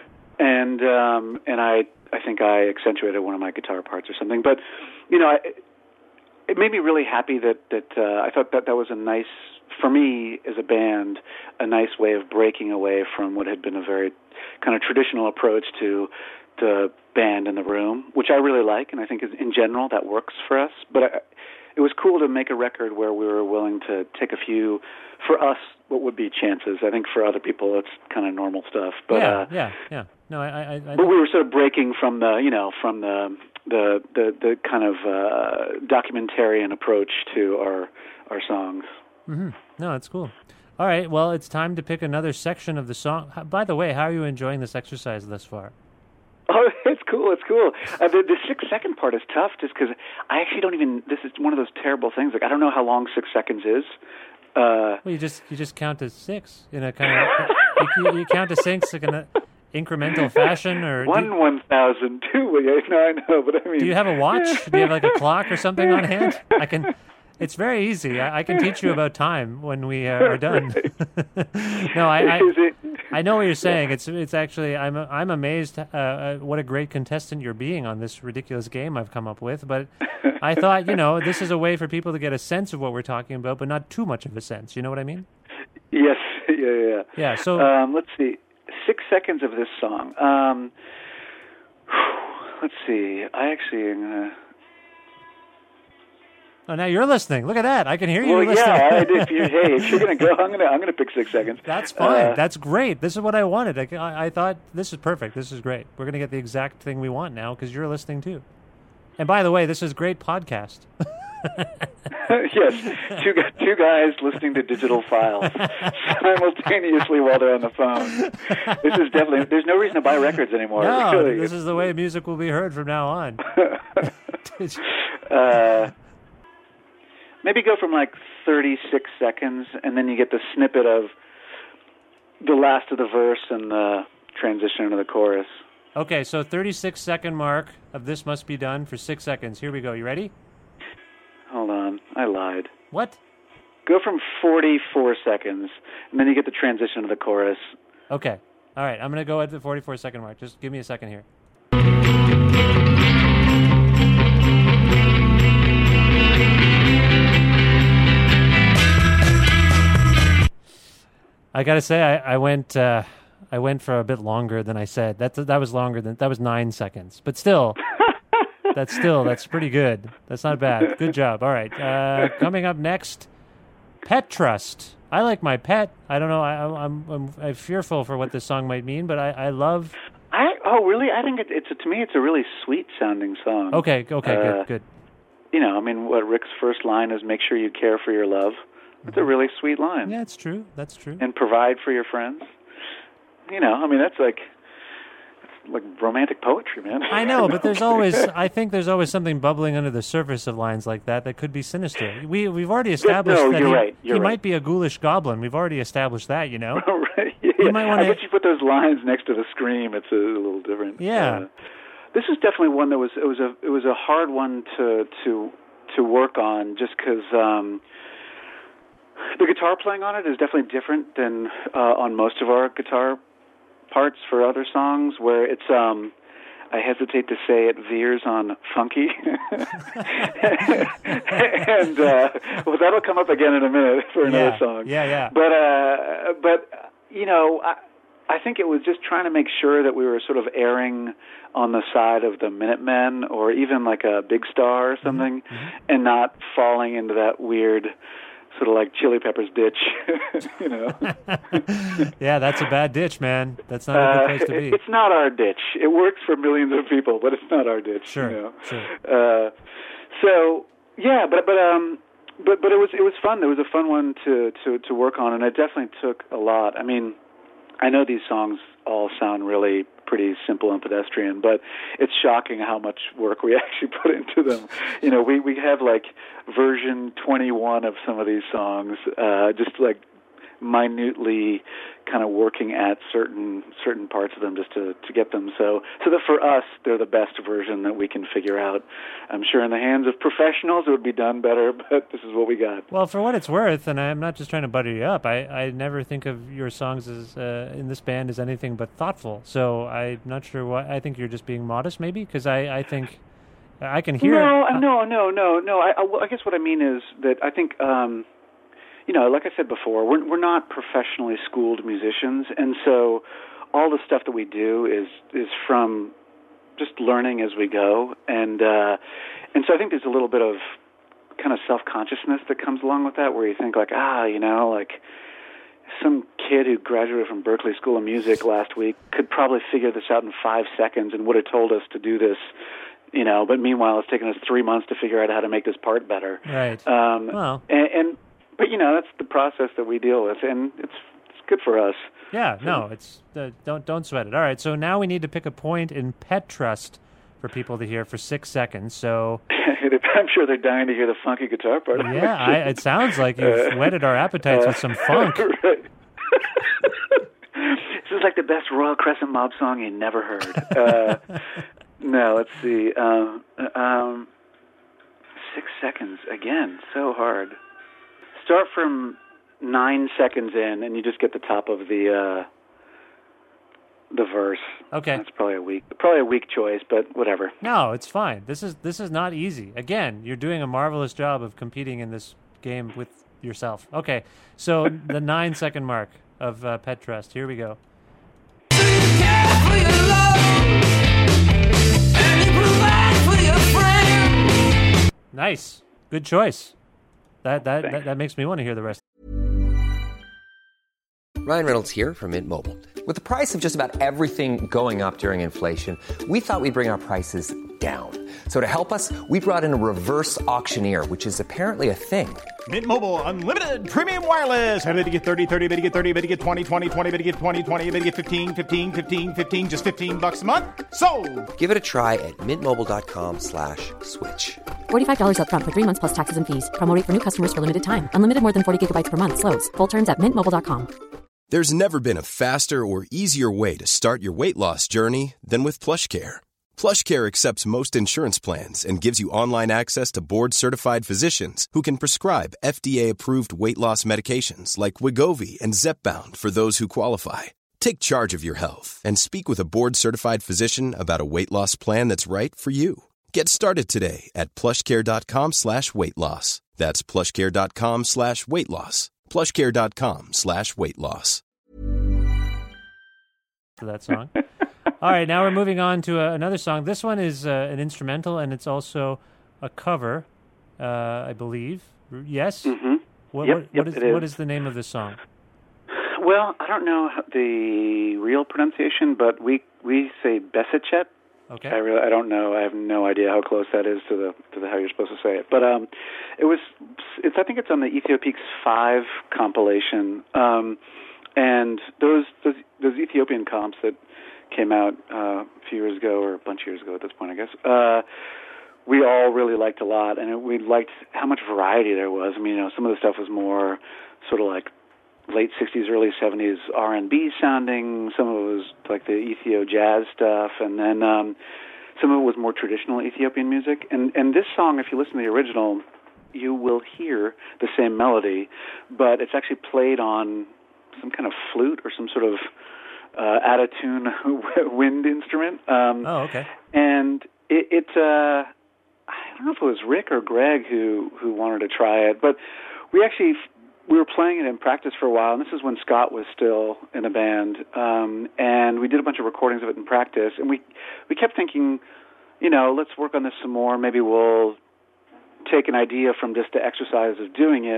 And um, and I I think I accentuated one of my guitar parts or something. But, you know, I, it made me really happy that, that uh, I thought that that was a nice, for me as a band, a nice way of breaking away from what had been a very kind of traditional approach to the band in the room, which I really like, and I think in general that works for us. But I, it was cool to make a record where we were willing to take a few, for us, what would be chances. I think for other people it's kind of normal stuff. But, yeah, uh, yeah, yeah. No, I, I, I. But we were sort of breaking from the, you know, from the the the, the kind of uh, documentarian approach to our our songs. Mm-hmm. No, it's cool. All right, well, it's time to pick another section of the song. By the way, how are you enjoying this exercise thus far? Oh, it's cool, it's cool. Uh, the, the six-second part is tough just because I actually don't even, this is one of those terrible things. Like, I don't know how long six seconds is. Uh, well, you just you just count to six in a kind of, you, you count to six like in an incremental fashion? or One do, one thousand, two, no, I know, but I mean. Do you have a watch? Do you have like a clock or something on hand? I can... It's very easy. I, I can teach you about time when we uh, are done. no, I, I I know what you're saying. It's it's actually I'm I'm amazed uh, at what a great contestant you're being on this ridiculous game I've come up with. But I thought, you know, this is a way for people to get a sense of what we're talking about, but not too much of a sense. You know what I mean? Yes. Yeah. Yeah. Yeah. So um, let's see. Six seconds of this song. Um, let's see. I actually am gonna. Oh, now you're listening. Look at that. I can hear you well, listening. yeah, I, if you, hey, if you're going to go, I'm going to I'm gonna pick six seconds. That's fine. Uh, That's great. This is what I wanted. I, I, I thought, this is perfect. This is great. We're going to get the exact thing we want now because you're listening too. And by the way, this is great podcast. Yes, two, two guys listening to digital files simultaneously while they're on the phone. This is definitely, there's no reason to buy records anymore. No, really. This is the way music will be heard from now on. uh, maybe go from like thirty-six seconds, and then you get the snippet of the last of the verse and the transition into the chorus. Okay, so thirty-six second mark of This Must Be Done for six seconds. Here we go. You ready? Hold on. I lied. What? Go from forty-four seconds, and then you get the transition to the chorus. Okay. All right. I'm going to go at the forty-four second mark. Just give me a second here. I got to say, I, I went... Uh, I went for a bit longer than I said. That that was longer than that was nine seconds. But still, that's still that's pretty good. That's not bad. Good job. All right. Uh, coming up next, Pet Trust. I like my pet. I don't know. I, I'm, I'm I'm fearful for what this song might mean, but I, I love. I oh really? I think it, it's a, to me it's a really sweet sounding song. Okay. Okay. Uh, good. Good. You know, I mean, what Rick's first line is, "Make sure you care for your love." It's a really sweet line. Yeah, it's true. That's true. And provide for your friends. You know, I mean, that's like that's like romantic poetry, man. I know, but there's always, I think there's always something bubbling under the surface of lines like that that could be sinister. We, we've already established no, that you're he, right, you're he right. might be a ghoulish goblin. We've already established that, you know? right. Yeah, you might wanna... I guess you put those lines next to the scream, it's a, a little different. Yeah. Uh, this is definitely one that was, it was a, it was a hard one to, to, to work on just because, um, the guitar playing on it is definitely different than uh, on most of our guitar parts for other songs, where it's um I hesitate to say it veers on funky. and uh well, that'll come up again in a minute for another yeah, song. Yeah, yeah. But uh but you know, I I think it was just trying to make sure that we were sort of erring on the side of the Minutemen or even like a Big Star or something, mm-hmm. and not falling into that weird sort of like Chili Peppers' ditch, you know. Yeah, that's a bad ditch, man. That's not a good place to be. Uh, it's not our ditch. It works for millions of people, but it's not our ditch. Sure, you know? sure. Uh, so yeah, but but um, but but it was it was fun. It was a fun one to to to work on, and it definitely took a lot. I mean, I know these songs all sound really pretty simple and pedestrian, but it's shocking how much work we actually put into them. You know, we, we have like version twenty-one of some of these songs, uh, just like minutely kind of working at certain certain parts of them just to, to get them so so that for us they're the best version that we can figure out. I'm sure in the hands of professionals it would be done better, but this is what we got. Well, for what it's worth, and I'm not just trying to butter you up, I, I never think of your songs as uh, in this band as anything but thoughtful. So I'm not sure why. I think you're just being modest, maybe, because I, I think I can hear. No, uh, no, no, no, no. I, I, I guess what I mean is that I think. Um, You know, like I said before, we're we're not professionally schooled musicians, and so all the stuff that we do is is from just learning as we go, and uh, and so I think there's a little bit of kind of self-consciousness that comes along with that, where you think like, ah, you know, like some kid who graduated from Berklee School of Music last week could probably figure this out in five seconds and would have told us to do this. You know, but meanwhile, it's taken us three months to figure out how to make this part better. Right. Um, well. and, and But, you know, that's the process that we deal with, and it's it's good for us. Yeah, no, it's uh, don't don't sweat it. All right, so now we need to pick a point in Pet Trust for people to hear for six seconds. So I'm sure they're dying to hear the funky guitar part. Yeah, I, it sounds like you've uh, whetted our appetites uh, with some funk. Right. This is like the best Royal Crescent Mob song you never heard. Uh, no, let's see. Um, um, six seconds, again, so hard. Start from nine seconds in, and you just get the top of the uh, the verse. Okay, that's probably a weak, probably a weak choice, but whatever. No, it's fine. This is this is not easy. Again, you're doing a marvelous job of competing in this game with yourself. Okay, so the nine second mark of uh, Pet Trust. Here we go. Nice, good choice. That that, that that makes me want to hear the rest. Ryan Reynolds here from Mint Mobile. With the price of just about everything going up during inflation, we thought we'd bring our prices down. So to help us, we brought in a reverse auctioneer, which is apparently a thing. Mint Mobile Unlimited Premium Wireless. How to get thirty, thirty, bit to get thirty, bit to get twenty, twenty, twenty, bit to get twenty, twenty, bit to get fifteen, fifteen, fifteen, fifteen, just fifteen bucks a month? Sold! Give it a try at mintmobile.com slash switch. forty-five dollars up front for three months plus taxes and fees. Promo rate for new customers for limited time. Unlimited more than forty gigabytes per month. Slows full terms at mint mobile dot com. There's never been a faster or easier way to start your weight loss journey than with PlushCare. PlushCare accepts most insurance plans and gives you online access to board-certified physicians who can prescribe F D A-approved weight loss medications like Wegovy and Zepbound for those who qualify. Take charge of your health and speak with a board-certified physician about a weight loss plan that's right for you. Get started today at plushcare.com slash weight loss. That's plushcare.com slash weight loss. plushcare.com slash weight loss. For that song. All right, now we're moving on to uh, another song. This one is uh, an instrumental, and it's also a cover, uh, I believe. Yes? Mm-hmm. What, yep, what, yep, what, is, it is. what is the name of this song? Well, I don't know the real pronunciation, but we we say Besichet. Okay. I really I don't know. I have no idea how close that is to the to the how you're supposed to say it. But um, it was it's I think it's on the Ethiopiques five compilation, um, and those, those those Ethiopian comps that came out uh, a few years ago, or a bunch of years ago at this point, I guess. Uh, we all really liked a lot, and it, we liked how much variety there was. I mean, you know, some of the stuff was more sort of like late sixties, early seventies R and B sounding. Some of it was like the Ethio jazz stuff, and then um, some of it was more traditional Ethiopian music. And and this song, if you listen to the original, you will hear the same melody, but it's actually played on some kind of flute or some sort of uh, out-of-tune wind instrument. Um, oh, okay. And it, it uh, I don't know if it was Rick or Greg who, who wanted to try it, but we actually, we were playing it in practice for a while, and this is when Scott was still in a band, um, and we did a bunch of recordings of it in practice, and we, we kept thinking, you know, let's work on this some more, maybe we'll take an idea from just the exercise of doing it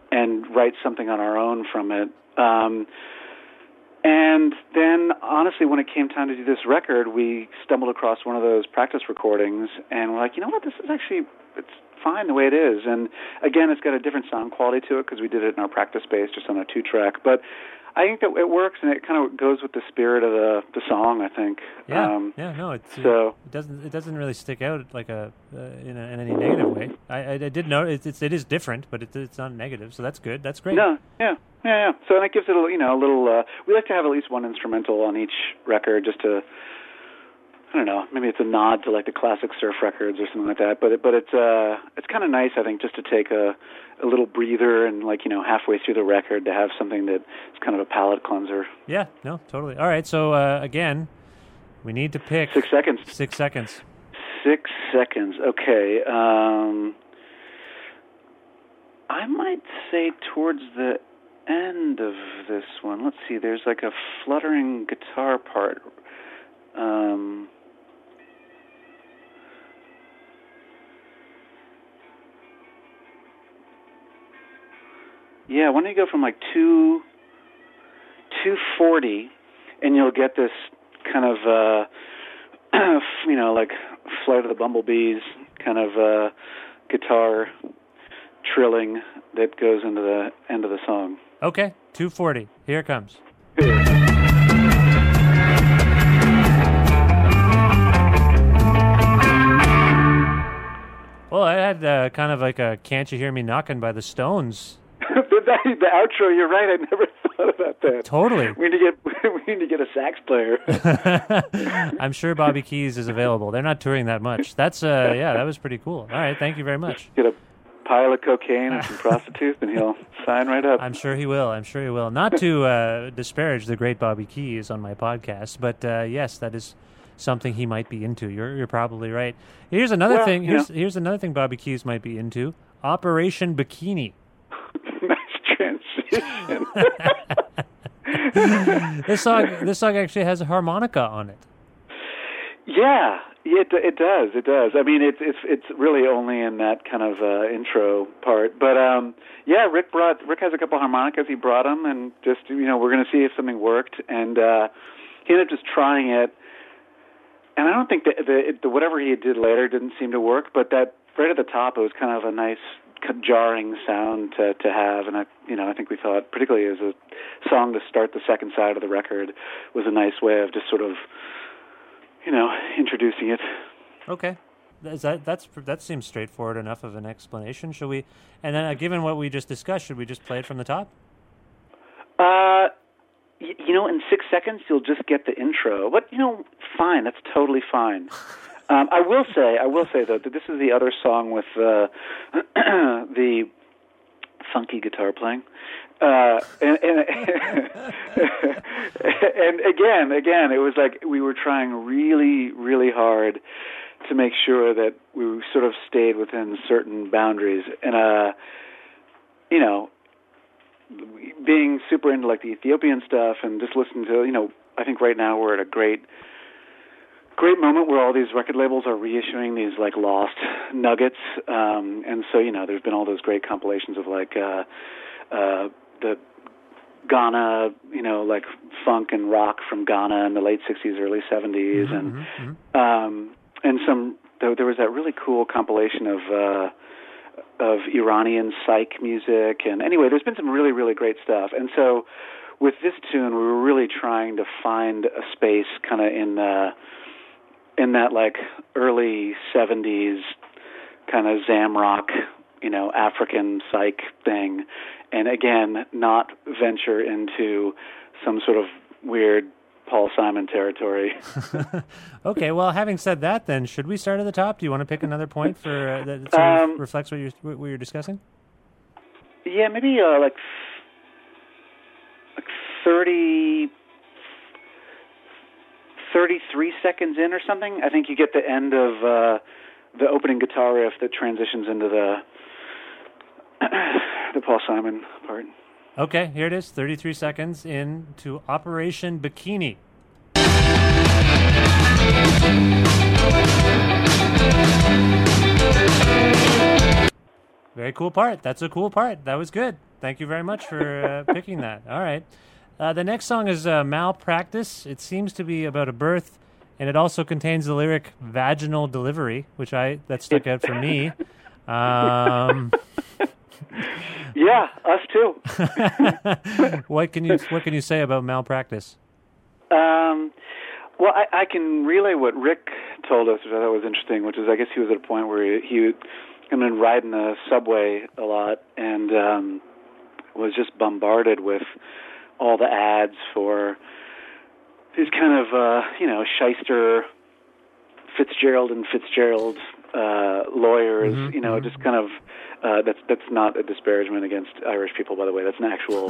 and write something on our own from it. Um, and then, honestly, when it came time to do this record, we stumbled across one of those practice recordings, and we're like, you know what, this is actually, it's fine the way it is. And again, it's got a different sound quality to it because we did it in our practice space, just on a two-track. But I think that it works, and it kind of goes with the spirit of the the song, I think. Yeah, um, yeah, no, it's, so it doesn't it doesn't really stick out like a uh, in, a in any negative way. I, I, I did know it's, it's it is different, but it, it's not negative, so that's good. That's great. No, yeah, yeah, yeah. So and it gives it a you know a little. Uh, we like to have at least one instrumental on each record, just to. I don't know. Maybe it's a nod to like the classic surf records or something like that. But it, but it's uh it's kind of nice, I think, just to take a a little breather and like you know halfway through the record to have something that is kind of a palate cleanser. Yeah. No. Totally. All right. So uh, again, we need to pick six seconds. Six seconds. Six seconds. Okay. Um, I might say towards the end of this one. Let's see. There's like a fluttering guitar part. Um. Yeah, why don't you go from like two, two forty, and you'll get this kind of, uh, you know, like Flight of the Bumblebees kind of uh, guitar trilling that goes into the end of the song. Okay, two forty. Here it comes. Well, I had uh, kind of like a "Can't You Hear Me Knocking" by the Stones. the, the outro, you're right. I never thought about that. Totally. We need to get we need to get a sax player. I'm sure Bobby Keys is available. They're not touring that much. That's uh, yeah, that was pretty cool. All right, thank you very much. Get a pile of cocaine and some prostitutes, and he'll sign right up. I'm sure he will. I'm sure he will. Not to uh, disparage the great Bobby Keys on my podcast, but uh, yes, that is something he might be into. You're you're probably right. Here's another well, thing. Here's yeah. here's another thing Bobby Keys might be into. Operation Bikini. Nice transition. this song this song actually has a harmonica on it. Yeah, it it does. It does. I mean, it's it's it's really only in that kind of uh, intro part. But um, yeah, Rick brought Rick has a couple harmonicas. He brought them, and just you know, we're going to see if something worked. And uh, he ended up just trying it. And I don't think that the, the whatever he did later didn't seem to work. But that right at the top, it was kind of a nice jarring sound to to have. And I you know I think we thought, particularly as a song to start the second side of the record, was a nice way of just sort of. You know, introducing it. Okay, Is that that's that seems straightforward enough of an explanation. Should we? And then, uh, given what we just discussed, should we just play it from the top? Uh, y- you know, in six seconds you'll just get the intro. But you know, fine. That's totally fine. Um, I will say, I will say though, that this is the other song with uh, the funky guitar playing. Uh, and, and, and again, again, it was like we were trying really, really hard to make sure that we sort of stayed within certain boundaries. And, uh, you know, being super into like the Ethiopian stuff and just listening to, you know, I think right now we're at a great, great moment where all these record labels are reissuing these like lost nuggets. Um, and so, you know, there's been all those great compilations of like, uh, uh, the Ghana, you know, like funk and rock from Ghana in the late sixties, early seventies, mm-hmm, and mm-hmm. um, and some. There, there was that really cool compilation of uh, of Iranian psych music, and anyway, there's been some really, really great stuff. And so, with this tune, we were really trying to find a space, kind of in uh, in that like early seventies kind of Zamrock, you know, African psych thing. And again, not venture into some sort of weird Paul Simon territory. Okay, well, having said that, then should we start at the top? Do you want to pick another point for uh, that sort of um, reflects what you're what you're discussing? Yeah, maybe uh, like like thirty, thirty-three seconds in or something. I think you get the end of uh, the opening guitar riff that transitions into the. The Paul Simon part. Okay, here it is, thirty-three seconds into Operation Bikini. Very Very cool part. That's a cool part. That was good. Thank you very much for uh, picking that. All right. Uh, the next song is uh, Malpractice. It seems to be about a birth, and it also contains the lyric vaginal delivery, which I that stuck out for me. Um, yeah, us too. what can you What can you say about Malpractice? Um, well, I, I can relay what Rick told us, which I thought was interesting, which is I guess he was at a point where he, he had been riding the subway a lot and um, was just bombarded with all the ads for these kind of, uh, you know, shyster Fitzgerald and Fitzgerald uh, lawyers, mm-hmm, you know, mm-hmm. just kind of, uh, that's that's not a disparagement against Irish people, by the way. That's an actual,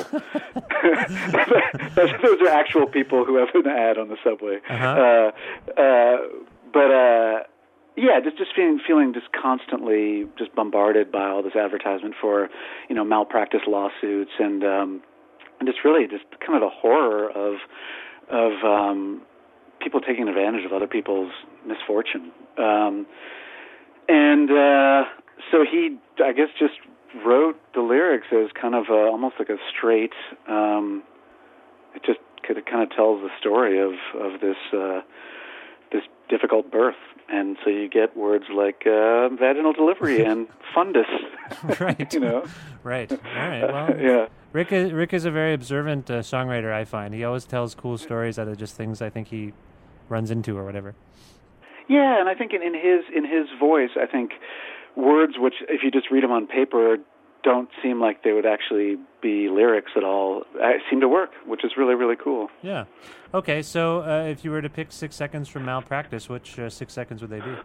that's, those are actual people who have an ad on the subway. Uh-huh. Uh, uh, but, uh, yeah, just just feeling feeling just constantly just bombarded by all this advertisement for, you know, malpractice lawsuits and, um, and just really just kind of the horror of of um, people taking advantage of other people's misfortune. Um, and uh, so he, I guess, just wrote the lyrics as kind of a, almost like a straight. Um, it just it kind of tells the story of of this uh, this difficult birth. And so you get words like uh, vaginal delivery and fundus. Right. You know. Right. All right. Well, uh, yeah. Rick is, Rick is a very observant uh, songwriter, I find. He always tells cool stories out of just things I think he runs into or whatever. Yeah, and I think in, in his in his voice, I think words which, if you just read them on paper, don't seem like they would actually be lyrics at all, uh, seem to work, which is really, really cool. Yeah. Okay, so uh, if you were to pick six seconds from Malpractice, which uh, six seconds would they be?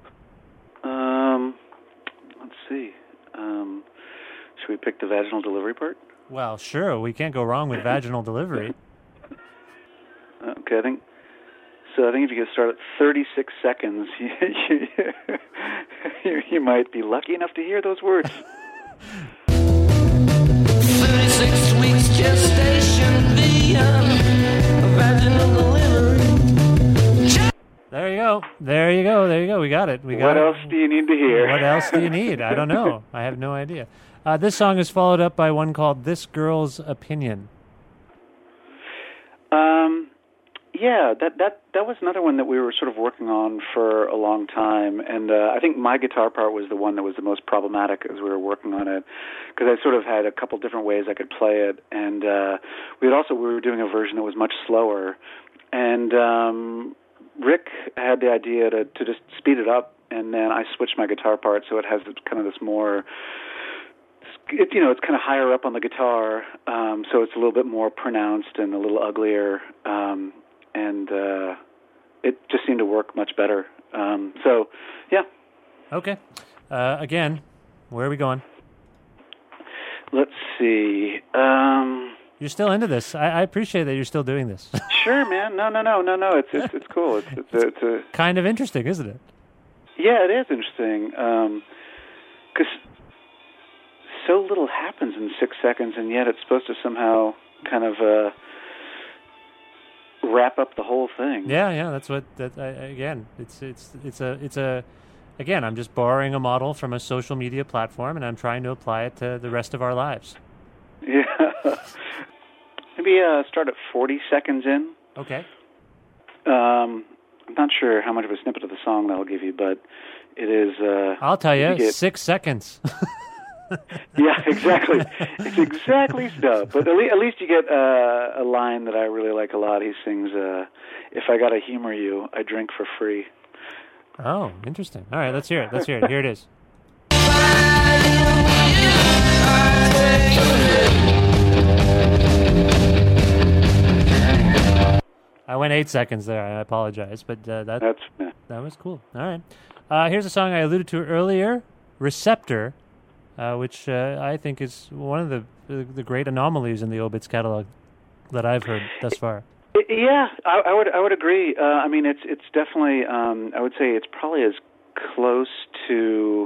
Um, let's see. Um, should we pick the vaginal delivery part? Well, sure. We can't go wrong with vaginal delivery. Okay, I think so. I think if you could start at thirty-six seconds, you, you, you might be lucky enough to hear those words. thirty-six weeks gestation via vaginal delivery. There you go. There you go. There you go. We got it. We got what it. else do you need to hear? What else do you need? I don't know. I have no idea. Uh, this song is followed up by one called This Girl's Opinion. Um, yeah, that, that, that was another one that we were sort of working on for a long time. And uh, I think my guitar part was the one that was the most problematic as we were working on it, because I sort of had a couple different ways I could play it. And uh, we had also, we were doing a version that was much slower. And um, Rick had the idea to, to just speed it up, and then I switched my guitar part so it has kind of this more... It, you know, it's kind of higher up on the guitar, um, so it's a little bit more pronounced and a little uglier, um, and uh, it just seemed to work much better. Um, so, yeah. Okay. Uh, again, where are we going? Let's see. Um, you're still into this. I, I appreciate that you're still doing this. Sure, man. No, no, no, no, no. It's it's, it's cool. It's, it's, it's, it's a, kind of interesting, isn't it? Yeah, it is interesting. Because... Um, so little happens in six seconds, and yet it's supposed to somehow kind of uh, wrap up the whole thing. Yeah, yeah, that's what. That I, again, it's it's it's a it's a. Again, I'm just borrowing a model from a social media platform, and I'm trying to apply it to the rest of our lives. Yeah. Maybe uh, start at forty seconds in. Okay. Um, I'm not sure how much of a snippet of the song that'll give you, but it is. Uh, I'll tell you, you get, six seconds. Yeah, exactly. It's exactly so. But at, le- at least you get uh, a line that I really like a lot. He sings, uh, "If I gotta humor you, I drink for free." Oh, interesting. All right, let's hear it. Let's hear it. Here it is. I went eight seconds there. I apologize, but uh, that That's, yeah. that was cool. All right. Uh, here's a song I alluded to earlier, "Receptor." Uh, which uh, I think is one of the, the the great anomalies in the Obits catalog that I've heard thus far. Yeah, I, I would I would agree. Uh, I mean, it's it's definitely um, I would say it's probably as close to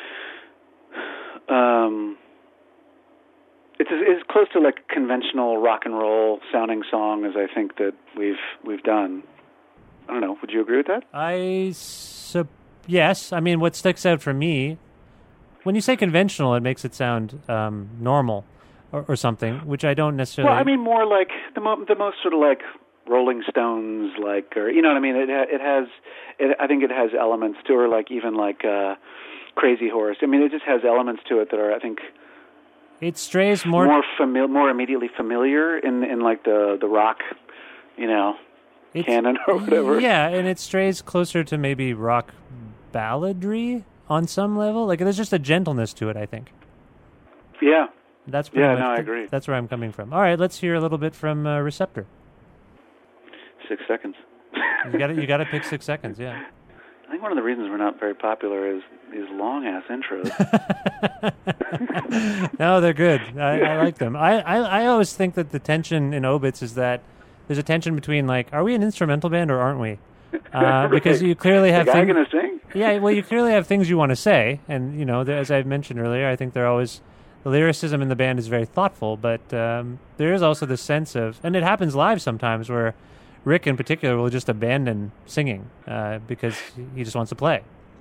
um, it's as, as close to like conventional rock and roll sounding song as I think that we've we've done. I don't know. Would you agree with that? I sup- yes. I mean, what sticks out for me when you say conventional, it makes it sound um, normal or, or something, which I don't necessarily. Well, I mean, more like the mo- the most sort of like Rolling Stones, like, or you know what I mean. It ha- it has, it, I think it has elements to, or like even like uh, Crazy Horse. I mean, it just has elements to it that are, I think. It strays more more familiar, more immediately familiar in in like the the rock, you know, it's, canon or whatever. Yeah, and it strays closer to maybe rock balladry on some level. Like there's just a gentleness to it, I think. Yeah. That's pretty yeah. much No, I th- agree. That's where I'm coming from. All right, let's hear a little bit from uh, Receptor. Six seconds. you got you got to pick six seconds. Yeah. I think one of the reasons we're not very popular is these long-ass intros. No, they're good. I, I like them. I, I, I always think that the tension in Obits is that there's a tension between, like, are we an instrumental band or aren't we? Uh, because you clearly have the guy things... gonna sing? Yeah, well, you clearly have things you want to say. And, you know, as I mentioned earlier, I think they're always... The lyricism in the band is very thoughtful, but um, there is also the sense of... And it happens live sometimes where... Rick, in particular, will just abandon singing uh, because he just wants to play.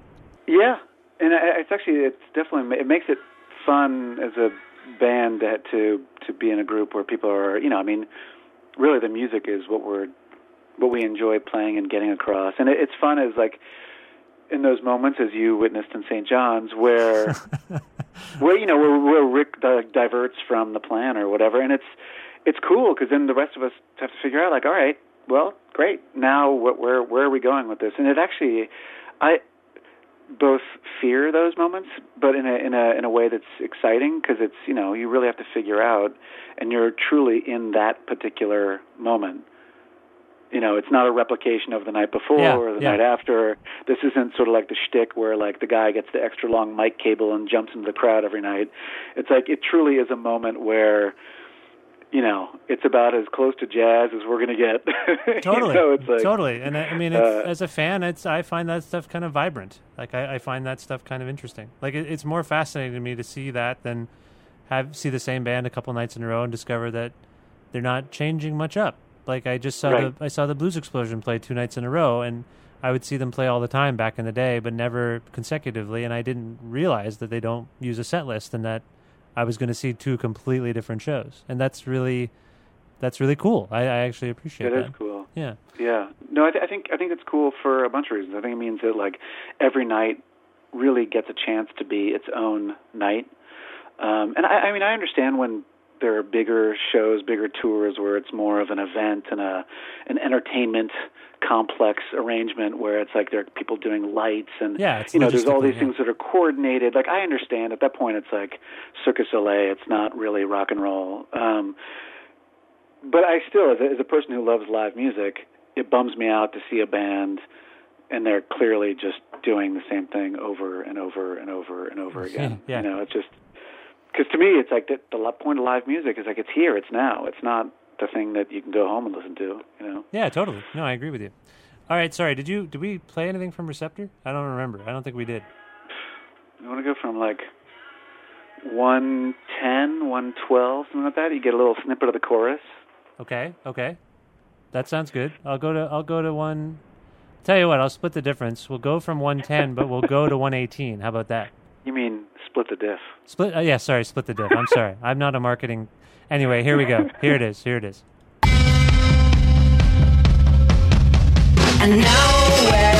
Yeah, and it's actually it's definitely it makes it fun as a band to to to be in a group where people are, you know, I mean, really the music is what we're what we enjoy playing and getting across, and it, it's fun as like in those moments as you witnessed in Saint John's where where you know where, where Rick uh, diverts from the plan or whatever, and it's it's cool because then the rest of us have to figure out like, all right. Well, great. Now, what, where where are we going with this? And it actually, I both fear those moments, but in a in a in a way that's exciting because it's you know you really have to figure out, and you're truly in that particular moment. You know, it's not a replication of the night before yeah, or the yeah. night after. This isn't sort of like the shtick where like the guy gets the extra long mic cable and jumps into the crowd every night. It's like it truly is a moment where. You know, it's about as close to jazz as we're going to get. Totally, you know, it's like, totally. And I, I mean, it's, uh, as a fan, it's I find that stuff kind of vibrant. Like I, I find that stuff kind of interesting. Like it, it's more fascinating to me to see that than have see the same band a couple nights in a row and discover that they're not changing much up. Like I just saw right. the I saw the Blues Explosion play two nights in a row, and I would see them play all the time back in the day, but never consecutively. And I didn't realize that they don't use a set list and that. I was going to see two completely different shows, and that's really, that's really cool. I, I actually appreciate that. It is cool. Yeah. Yeah. No, I, th- I think I think it's cool for a bunch of reasons. I think it means that like every night really gets a chance to be its own night. Um, and I, I mean, I understand when there are bigger shows, bigger tours where it's more of an event and a an entertainment complex arrangement where it's like there are people doing lights and yeah, it's you know there's all these yeah. things that are coordinated. Like I understand at that point it's like Cirque du Soleil. It's not really rock and roll. Um, but I still, as a, as a person who loves live music, it bums me out to see a band and they're clearly just doing the same thing over and over and over and over again. yeah. You know, it's just because to me it's like the, the point of live music is like it's here, it's now, it's not the thing that you can go home and listen to, you know? Yeah, totally. No, I agree with you. All right, sorry, did you did we play anything from Receptor? I don't remember. I don't think we did. You want to go from like one ten, one twelve, something like that? You get a little snippet of the chorus. Okay, okay. That sounds good. I'll go to I'll go to one tell you what, I'll split the difference. We'll go from one ten, but we'll go to one eighteen. How about that? You mean split the diff? Split uh, yeah, sorry, split the diff. I'm sorry. I'm not a marketing Anyway, here we go. Here it is. Here it is. And nowhere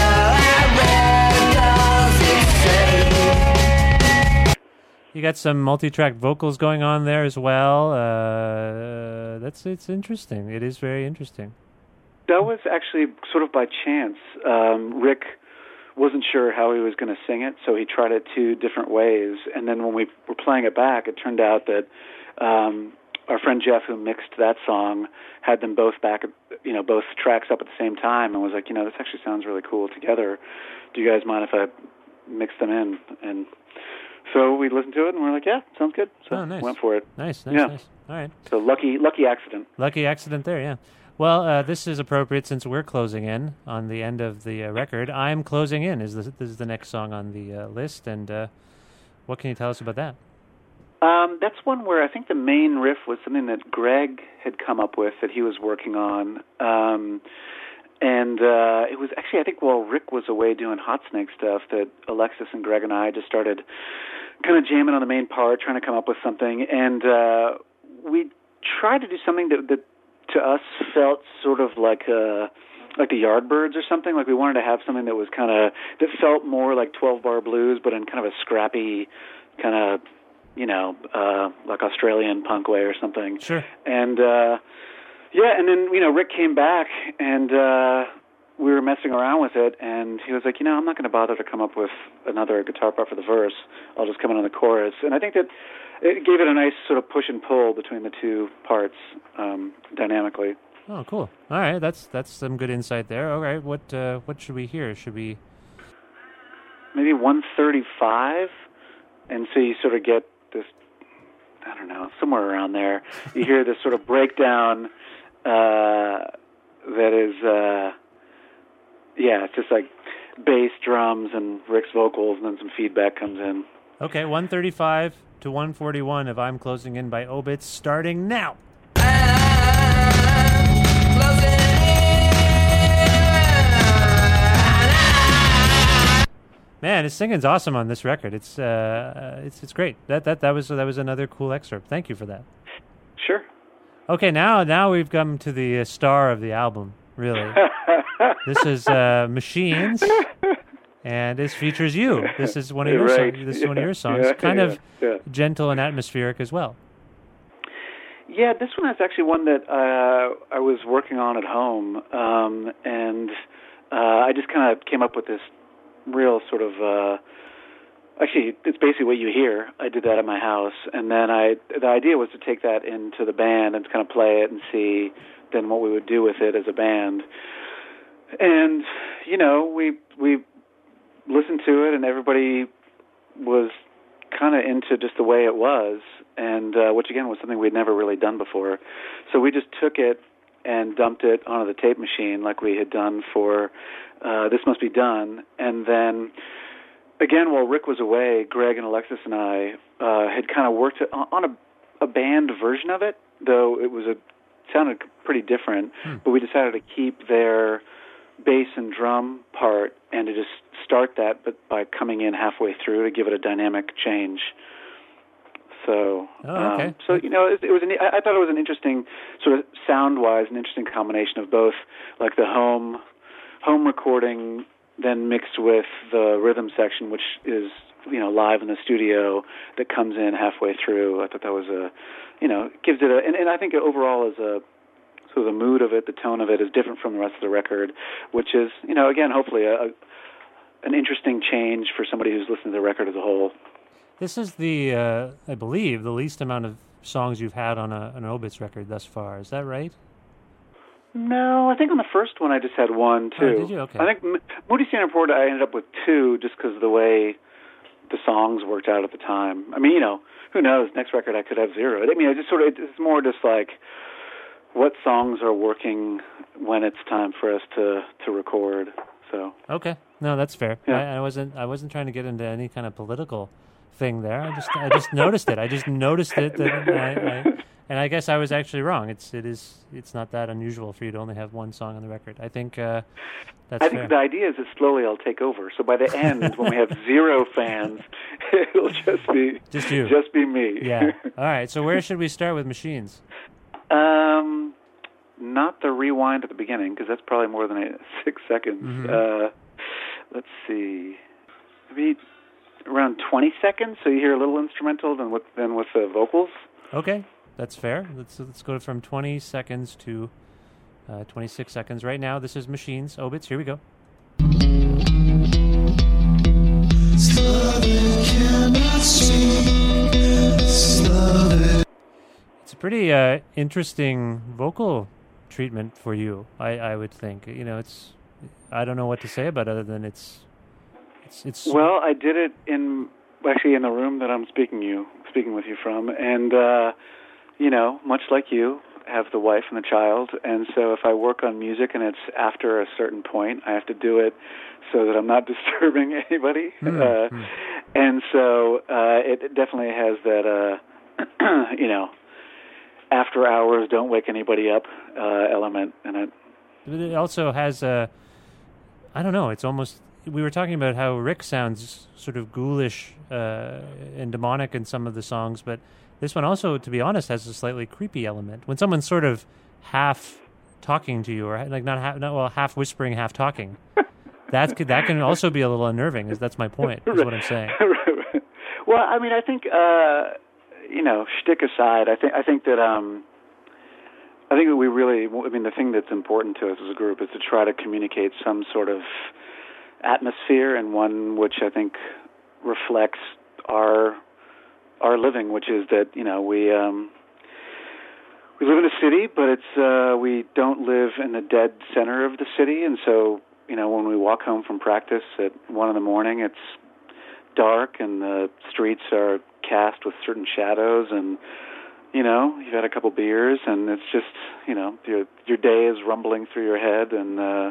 I read does it say. You got some multi-track vocals going on there as well. Uh, that's it's interesting. It is very interesting. That was actually sort of by chance. Um, Rick wasn't sure how he was going to sing it, so he tried it two different ways. And then when we were playing it back, it turned out that um, our friend Jeff, who mixed that song, had them both back, you know, both tracks up at the same time, and was like, you know, this actually sounds really cool together. Do you guys mind if I mix them in? And so we listened to it, and we're like, yeah, sounds good. So oh, nice. went for it. Nice, nice, yeah. nice. All right. So lucky, lucky accident. Lucky accident there, yeah. Well, uh, this is appropriate since we're closing in on the end of the uh, record. I'm Closing In is the, this is the next song on the uh, list, and uh, what can you tell us about that? Um, that's one where I think the main riff was something that Greg had come up with that he was working on. Um, and uh, it was actually, I think, while Rick was away doing Hot Snake stuff, that Alexis and Greg and I just started kind of jamming on the main part, trying to come up with something, and uh, we tried to do something that, that to us felt sort of like a, like the Yardbirds or something. Like we wanted to have something that was kind of, that felt more like twelve-bar blues, but in kind of a scrappy, kind of, you know, uh, like Australian punk way or something. Sure. And, uh, yeah, and then, you know, Rick came back, and uh, we were messing around with it, and he was like, you know, I'm not going to bother to come up with another guitar part for the verse. I'll just come in on the chorus. And I think that it gave it a nice sort of push and pull between the two parts um, dynamically. Oh, cool. All right, that's that's some good insight there. All right, what uh, what should we hear? Should we... Maybe one thirty-five, and so you sort of get this, I don't know, somewhere around there. You hear this sort of breakdown uh, that is, uh, yeah, it's just like bass, drums, and Rick's vocals, and then some feedback comes in. Okay, one thirty-five to one forty-one of I'm Closing In by Obits, starting now. Man, his singing's awesome on this record. It's uh, it's it's great. That that that was that was another cool excerpt. Thank you for that. Sure. Okay, now now we've come to the uh, star of the album. Really, this is uh, Machines, and this features you. This is one of your right. songs. This is yeah. one of your songs. Yeah. Kind yeah. of yeah. gentle and atmospheric as well. Yeah, this one is actually one that uh, I was working on at home, um, and uh, I just kind of came up with this real sort of, uh, actually, it's basically what you hear. I did that at my house, and then I, the idea was to take that into the band and kind of play it and see then what we would do with it as a band. And, you know, we we listened to it, and everybody was kind of into just the way it was, and uh, which, again, was something we'd never really done before. So we just took it and dumped it onto the tape machine like we had done for uh, This Must Be Done. And then, again, while Rick was away, Greg and Alexis and I uh, had kind of worked on a, a band version of it, though it was a sounded pretty different, hmm. but we decided to keep their bass and drum part and to just start that but by coming in halfway through to give it a dynamic change. So, oh, okay. um, so you know, it, it was. An, I, I thought it was an interesting sort of sound-wise, an interesting combination of both, like the home home recording, then mixed with the rhythm section, which is you know live in the studio that comes in halfway through. I thought that was a, you know, gives it a, and, and I think overall as a sort of the mood of it, the tone of it is different from the rest of the record, which is you know again hopefully a, a an interesting change for somebody who's listening to the record as a whole. This is the, uh, I believe, the least amount of songs you've had on a, an Obits record thus far. Is that right? No, I think on the first one I just had one, too. Oh, did you? Okay. I think M- Moody Standard Report I ended up with two just because of the way the songs worked out at the time. I mean, you know, who knows? Next record I could have zero. I mean, I just sort of, it's more just like what songs are working when it's time for us to, to record. So okay, no, that's fair. Yeah. I, I wasn't I wasn't trying to get into any kind of political thing there. I just I just noticed it. I just noticed it, that I, I, and I guess I was actually wrong. It's it is it's not that unusual for you to only have one song on the record. I think uh, that's. I think fair. the idea is that slowly I'll take over. So by the end, when we have zero fans, it'll just be just you, just be me. Yeah. All right. So where should we start with Machines? Um, not the rewind at the beginning because that's probably more than eight, six seconds. Mm-hmm. Uh, let's see, maybe around twenty seconds, so you hear a little instrumental, then with then with the vocals. Okay, that's fair. Let's let's go from twenty seconds to uh, twenty-six seconds right now. This is Machines, Obits. Here we go. It's a pretty uh, interesting vocal treatment for you, I, I would think. You know, it's I don't know what to say about it other than it's it's it's. Well, I did it in actually in the room that I'm speaking you speaking with you from, and uh, you know, much like you, have the wife and the child, and so if I work on music and it's after a certain point, I have to do it so that I'm not disturbing anybody, Mm-hmm. uh, and so uh, it definitely has that uh, you know, after hours, don't wake anybody up uh, element in it. it also has a, I don't know, it's almost, we were talking about how Rick sounds sort of ghoulish uh, and demonic in some of the songs, but this one also, to be honest, has a slightly creepy element. When someone's sort of half talking to you, or like not half, not well, half whispering, half talking, that could, that can also be a little unnerving. Is that's my point? Is what I'm saying. Well, I mean, I think uh, you know, shtick aside, I think I think that um, I think that we really, I mean, the thing that's important to us as a group is to try to communicate some sort of atmosphere, and one which I think reflects our our living, which is that, you know, we um, we live in a city, but it's uh, we don't live in the dead center of the city, and so, you know, when we walk home from practice at one in the morning, it's dark and the streets are cast with certain shadows, and, you know, you've had a couple beers, and it's just, you know, your your day is rumbling through your head, and uh,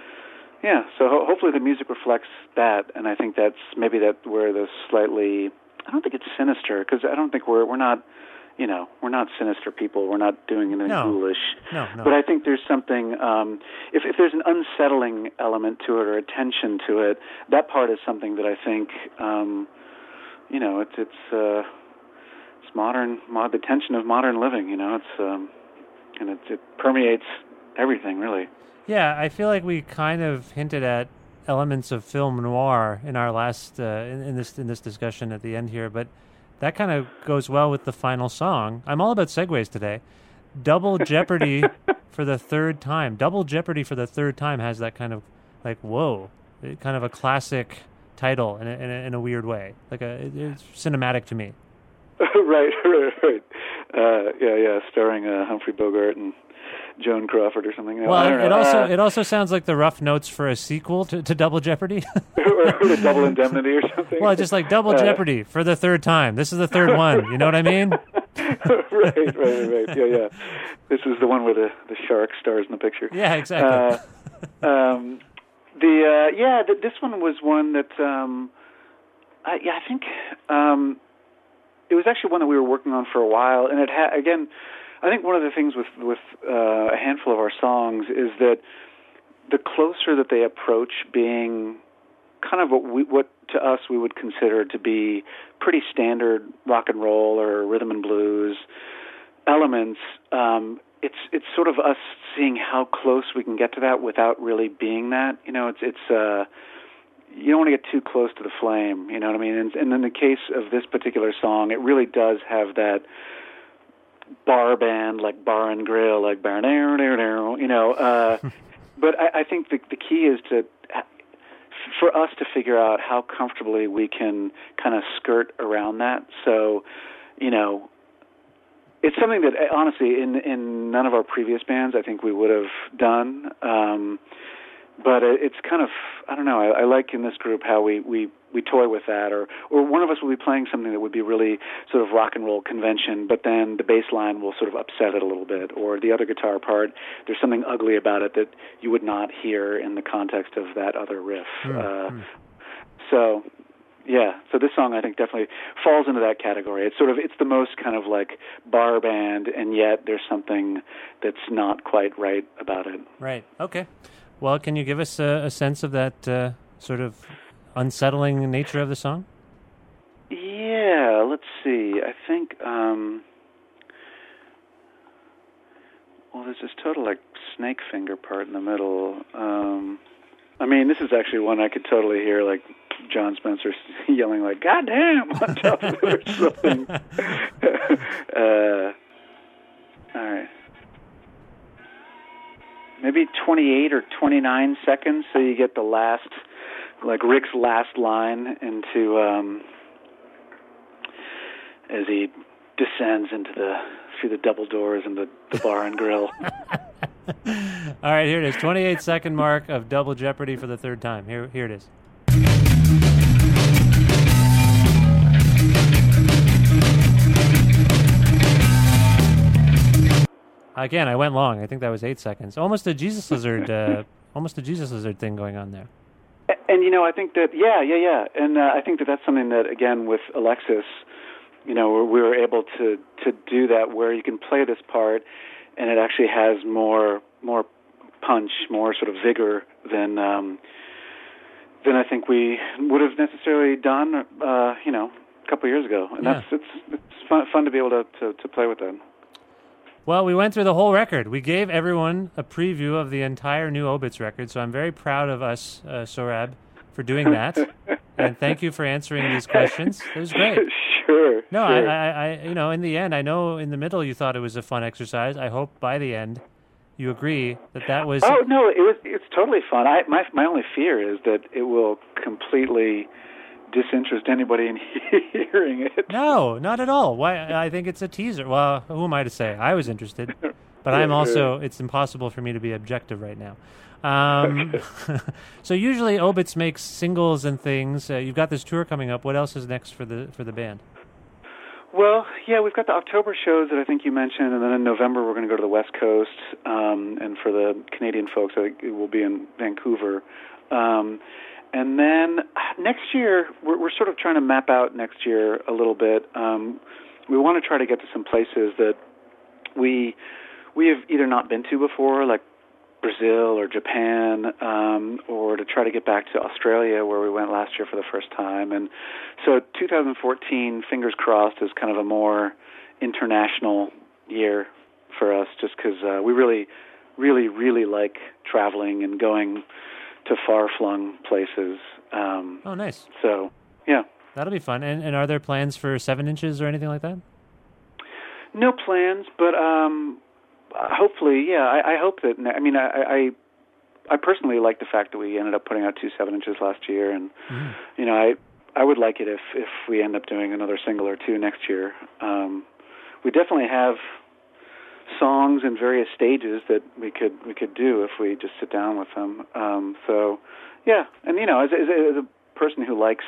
yeah, so ho- hopefully the music reflects that, and I think that's maybe that where the slightly, I don't think it's sinister, because I don't think we're we're not, you know, we're not sinister people. We're not doing anything no. foolish. No, no. But I think there's something, um, if if there's an unsettling element to it or a tension to it, that part is something that I think, um, you know, it's it's uh, it's modern, mod, the tension of modern living. You know, it's um, and it, it permeates everything, really. Yeah, I feel like we kind of hinted at elements of film noir in our last uh, in, in this in this discussion at the end here, but that kind of goes well with the final song. I'm all about segues today. Double Jeopardy for the third time. Double Jeopardy for the third time has that kind of like whoa, kind of a classic title in a, in a, in a weird way. Like a it, it's cinematic to me. right, right, right. Uh, yeah, yeah, starring uh, Humphrey Bogart and Joan Crawford or something. Well, I don't know. it also uh, it also sounds like the rough notes for a sequel to, to Double Jeopardy. or, or Double Indemnity or something. Well, just like Double uh, Jeopardy for the third time. This is the third one. You know what I mean? right, right, right, right. Yeah, yeah. This is the one where the, the shark stars in the picture. Yeah, exactly. Uh, um, the uh, yeah, the, this one was one that um, I, yeah, I think um, it was actually one that we were working on for a while, and it had again. I think one of the things with with uh, a handful of our songs is that the closer that they approach being kind of what we, what to us we would consider to be pretty standard rock and roll or rhythm and blues elements, um, it's it's sort of us seeing how close we can get to that without really being that. You know, it's it's uh, you don't want to get too close to the flame. You know what I mean? And, and in the case of this particular song, it really does have that bar band, like bar and grill, like bar, you know. Uh, but I, I think the, the key is to, for us to figure out how comfortably we can kind of skirt around that. So, you know, it's something that honestly, in in none of our previous bands, I think we would have done. Um, but it's kind of, I don't know, I, I like in this group how we, we, we toy with that, or, or one of us will be playing something that would be really sort of rock and roll convention, but then the bass line will sort of upset it a little bit, or the other guitar part, there's something ugly about it that you would not hear in the context of that other riff. Mm, uh, mm. So, yeah, so this song I think definitely falls into that category. It's sort of, it's the most kind of like bar band, and yet there's something that's not quite right about it. Right, okay. Well, can you give us a, a sense of that uh, sort of unsettling nature of the song? Yeah, let's see. I think, um, well, there's this total, like, snake finger part in the middle. Um, I mean, this is actually one I could totally hear, like, John Spencer yelling, like, God damn, on top of it or something. uh, all right. Maybe twenty-eight or twenty-nine seconds, so you get the last, like Rick's last line into, um, as he descends into the, through the double doors and the, the bar and grill. All right, here it is, twenty-eight second mark of Double Jeopardy for the third time. Here, here it is. Again, I went long. I think that was eight seconds. Almost a Jesus Lizard, uh, almost a Jesus Lizard thing going on there. And, you know, I think that, yeah, yeah, yeah. And uh, I think that that's something that, again, with Alexis, you know, we were able to, to do that where you can play this part and it actually has more more punch, more sort of vigor than um, than I think we would have necessarily done, uh, you know, a couple of years ago. And Yeah. that's it's it's fun, fun to be able to, to, to play with that. Well, we went through the whole record. We gave everyone a preview of the entire new Obits record, so I'm very proud of us, uh, Sorab, for doing that. And thank you for answering these questions. It was great. Sure. No, sure. I, I, I, you know, in the end, I know in the middle you thought it was a fun exercise. I hope by the end you agree that that was. Oh no, it was. It's totally fun. I my my only fear is that it will completely disinterest anybody in hearing it. No, not at all. Why? I think it's a teaser. Well, who am I to say? I was interested, but I'm also. It's impossible for me to be objective right now. Um, so usually Obits makes singles and things. Uh, you've got this tour coming up. What else is next for the for the band? Well, yeah, we've got the October shows that I think you mentioned, and then in November we're going to go to the West Coast, um, and for the Canadian folks, I think it will be in Vancouver. Um, and then next year, we're, we're sort of trying to map out next year a little bit. Um, we want to try to get to some places that we we have either not been to before, like Brazil or Japan, um, or to try to get back to Australia where we went last year for the first time. And so two thousand fourteen, fingers crossed, is kind of a more international year for us just because uh, we really, really, really like traveling and going to far-flung places. Um, oh, nice. So, yeah. That'll be fun. And, and are there plans for seven inches or anything like that? No plans, but um, hopefully, yeah. I, I hope that. I mean, I, I, I personally like the fact that we ended up putting out two seven inches last year, and Mm. you know, I, I would like it if if we end up doing another single or two next year. Um, we definitely have songs in various stages that we could we could do if we just sit down with them. Um, so, yeah, and you know, as, as, as a person who likes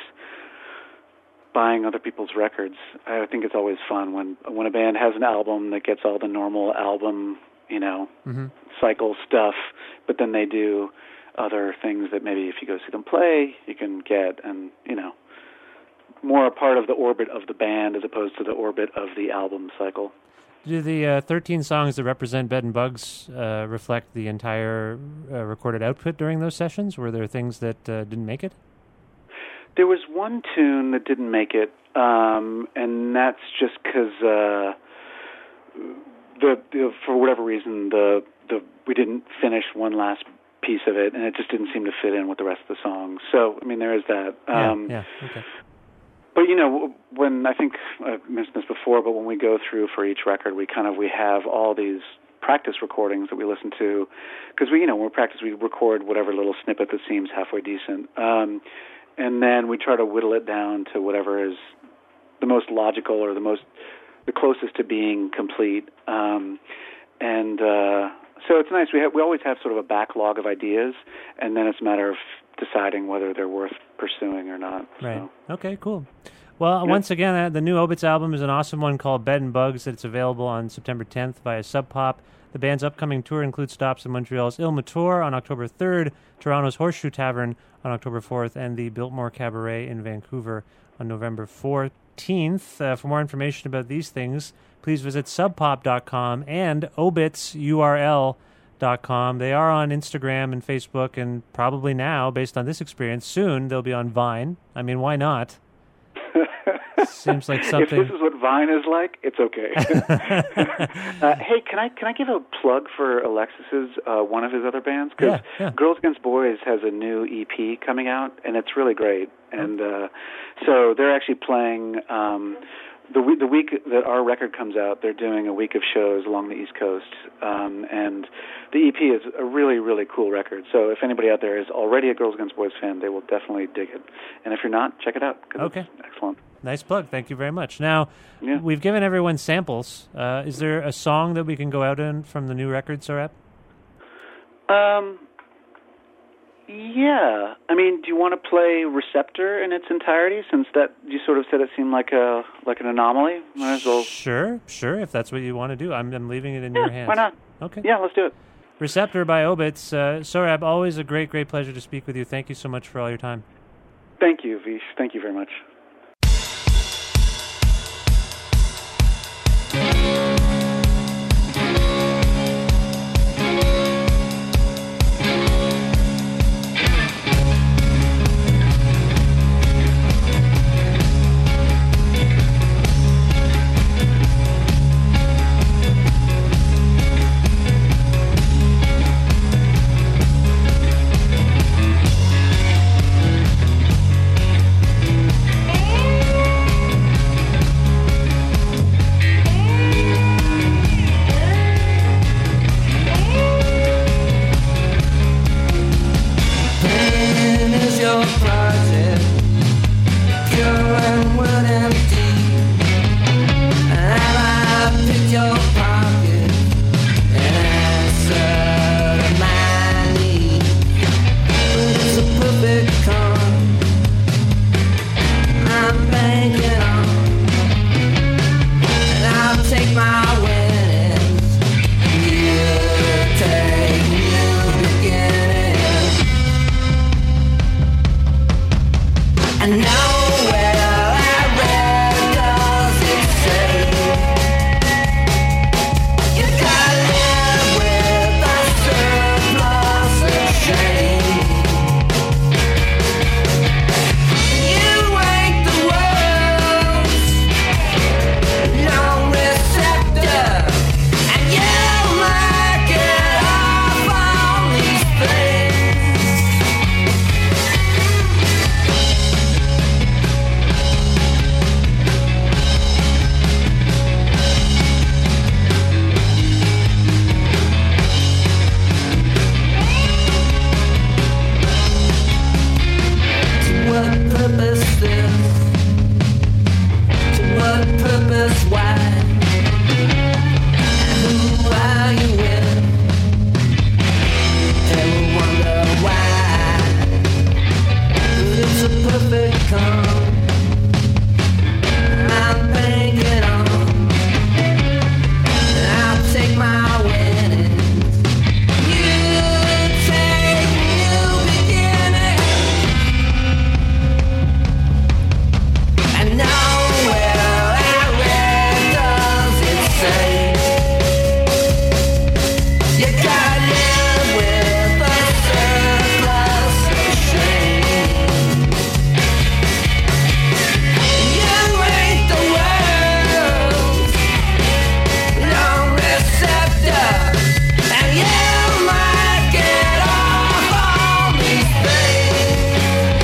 buying other people's records, I think it's always fun when when a band has an album that gets all the normal album, you know, mm-hmm. cycle stuff, but then they do other things that maybe if you go see them play, you can get, and you know, more a part of the orbit of the band as opposed to the orbit of the album cycle. Do the uh, thirteen songs that represent Bed and Bugs uh, reflect the entire uh, recorded output during those sessions? Were there things that uh, didn't make it? There was one tune that didn't make it, um, and that's just because uh, the, the for whatever reason the the we didn't finish one last piece of it, and it just didn't seem to fit in with the rest of the songs. So, I mean, there is that. Um, yeah, yeah, okay. But, you know, when I think I've mentioned this before, but when we go through for each record, we kind of we have all these practice recordings that we listen to, because we, you know, when we practice, we record whatever little snippet that seems halfway decent, um, and then we try to whittle it down to whatever is the most logical or the most the closest to being complete. Um, and uh, so it's nice. We have we always have sort of a backlog of ideas, and then it's a matter of deciding whether they're worth pursuing or not. Right. So. Okay, cool. Well, Yeah. once again, uh, the new Obits album is an awesome one called Bed and Bugs. It's available on September tenth via Sub Pop. The band's upcoming tour includes stops in Montreal's Il Mature on October third, Toronto's Horseshoe Tavern on October fourth, and the Biltmore Cabaret in Vancouver on November fourteenth. Uh, for more information about these things, please visit sub pop dot com and obits U R L dot com. They are on Instagram and Facebook, and probably now, based on this experience, soon they'll be on Vine. I mean, why not? Seems like something. If this is what Vine is like, it's okay. uh, hey, can I can I give a plug for Alexis's uh, one of his other bands? Because Yeah, yeah. Girls Against Boys has a new E P coming out, and it's really great. And uh, so they're actually playing um, the week the week that our record comes out. They're doing a week of shows along the East Coast, um, and the E P is a really really cool record. So if anybody out there is already a Girls Against Boys fan, they will definitely dig it. And if you're not, check it out. 'Cause Okay. it's excellent. Nice plug. Thank you very much. Now, Yeah. we've given everyone samples. Uh, is there a song that we can go out in from the new record, Sorab? Um, yeah. I mean, do you want to play Receptor in its entirety? Since that you sort of said it seemed like a like an anomaly. Might as well. Sure, sure. If that's what you want to do, I'm, I'm leaving it in Yeah, your hands. why not? Okay. Yeah, let's do it. Receptor by Obits. Uh, Sorab, always a great, great pleasure to speak with you. Thank you so much for all your time. Thank you, Vish. Thank you very much. And nowhere I read does it say you gotta live with a surplus of shame. You ain't the world's long receptor, and you mark it off on these things. To what purpose this? To what purpose why? Who are you with? Ever wonder why? It's a perfect calm I'm banking on. I'll take my winnings. You take new beginnings. And nowhere I read does it say you gotta live with a surplus of shame. You ain't the world's long receptor, and you might get off on these things.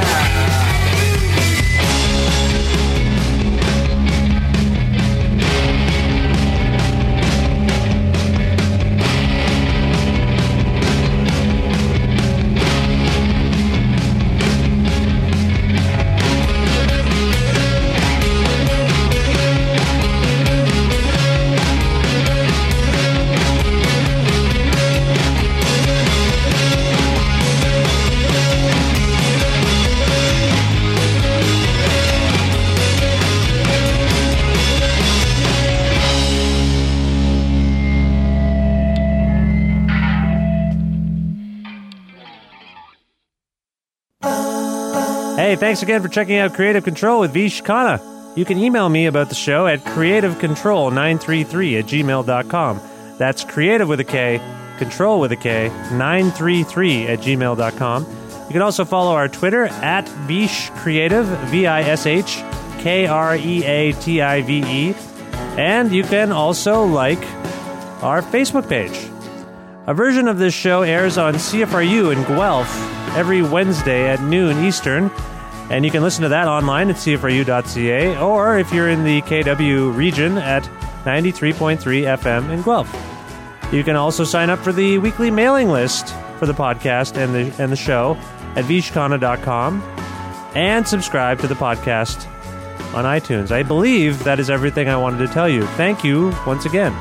Hey, thanks again for checking out Creative Control with Vish Khanna. You can email me about the show at creative control nine three three at gmail dot com. That's creative with a K, control with a K, nine three three at gmail dot com. You can also follow our Twitter at Vish Creative, V I S H K R E A T I V E. And you can also like our Facebook page. A version of this show airs on C F R U in Guelph every Wednesday at noon Eastern, and you can listen to that online at c f r u dot c a, or if you're in the K W region at ninety-three point three F M in Guelph. You can also sign up for the weekly mailing list for the podcast and the and the show at vish khanna dot com, and subscribe to the podcast on iTunes. I believe that is everything I wanted to tell you. Thank you once again.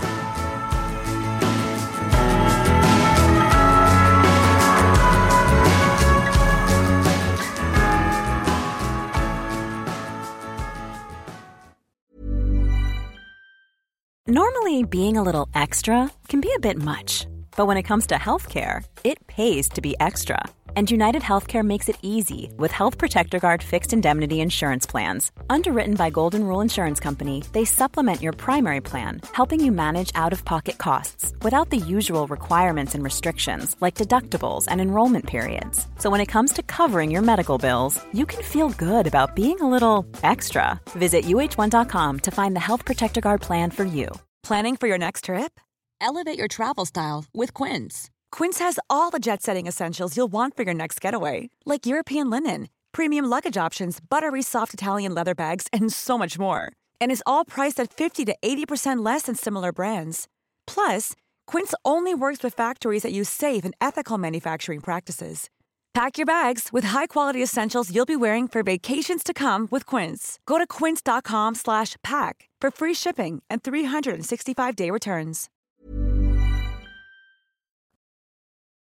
Normally, being a little extra can be a bit much, but when it comes to healthcare, it pays to be extra. And United Healthcare makes it easy with Health Protector Guard fixed indemnity insurance plans. Underwritten by Golden Rule Insurance Company, they supplement your primary plan, helping you manage out-of-pocket costs without the usual requirements and restrictions like deductibles and enrollment periods. So when it comes to covering your medical bills, you can feel good about being a little extra. Visit U H one dot com to find the Health Protector Guard plan for you. Planning for your next trip? Elevate your travel style with Quince. Quince has all the jet-setting essentials you'll want for your next getaway, like European linen, premium luggage options, buttery soft Italian leather bags, and so much more. And is all priced at fifty to eighty percent less than similar brands. Plus, Quince only works with factories that use safe and ethical manufacturing practices. Pack your bags with high-quality essentials you'll be wearing for vacations to come with Quince. Go to quince dot com slash pack for free shipping and three sixty-five day returns.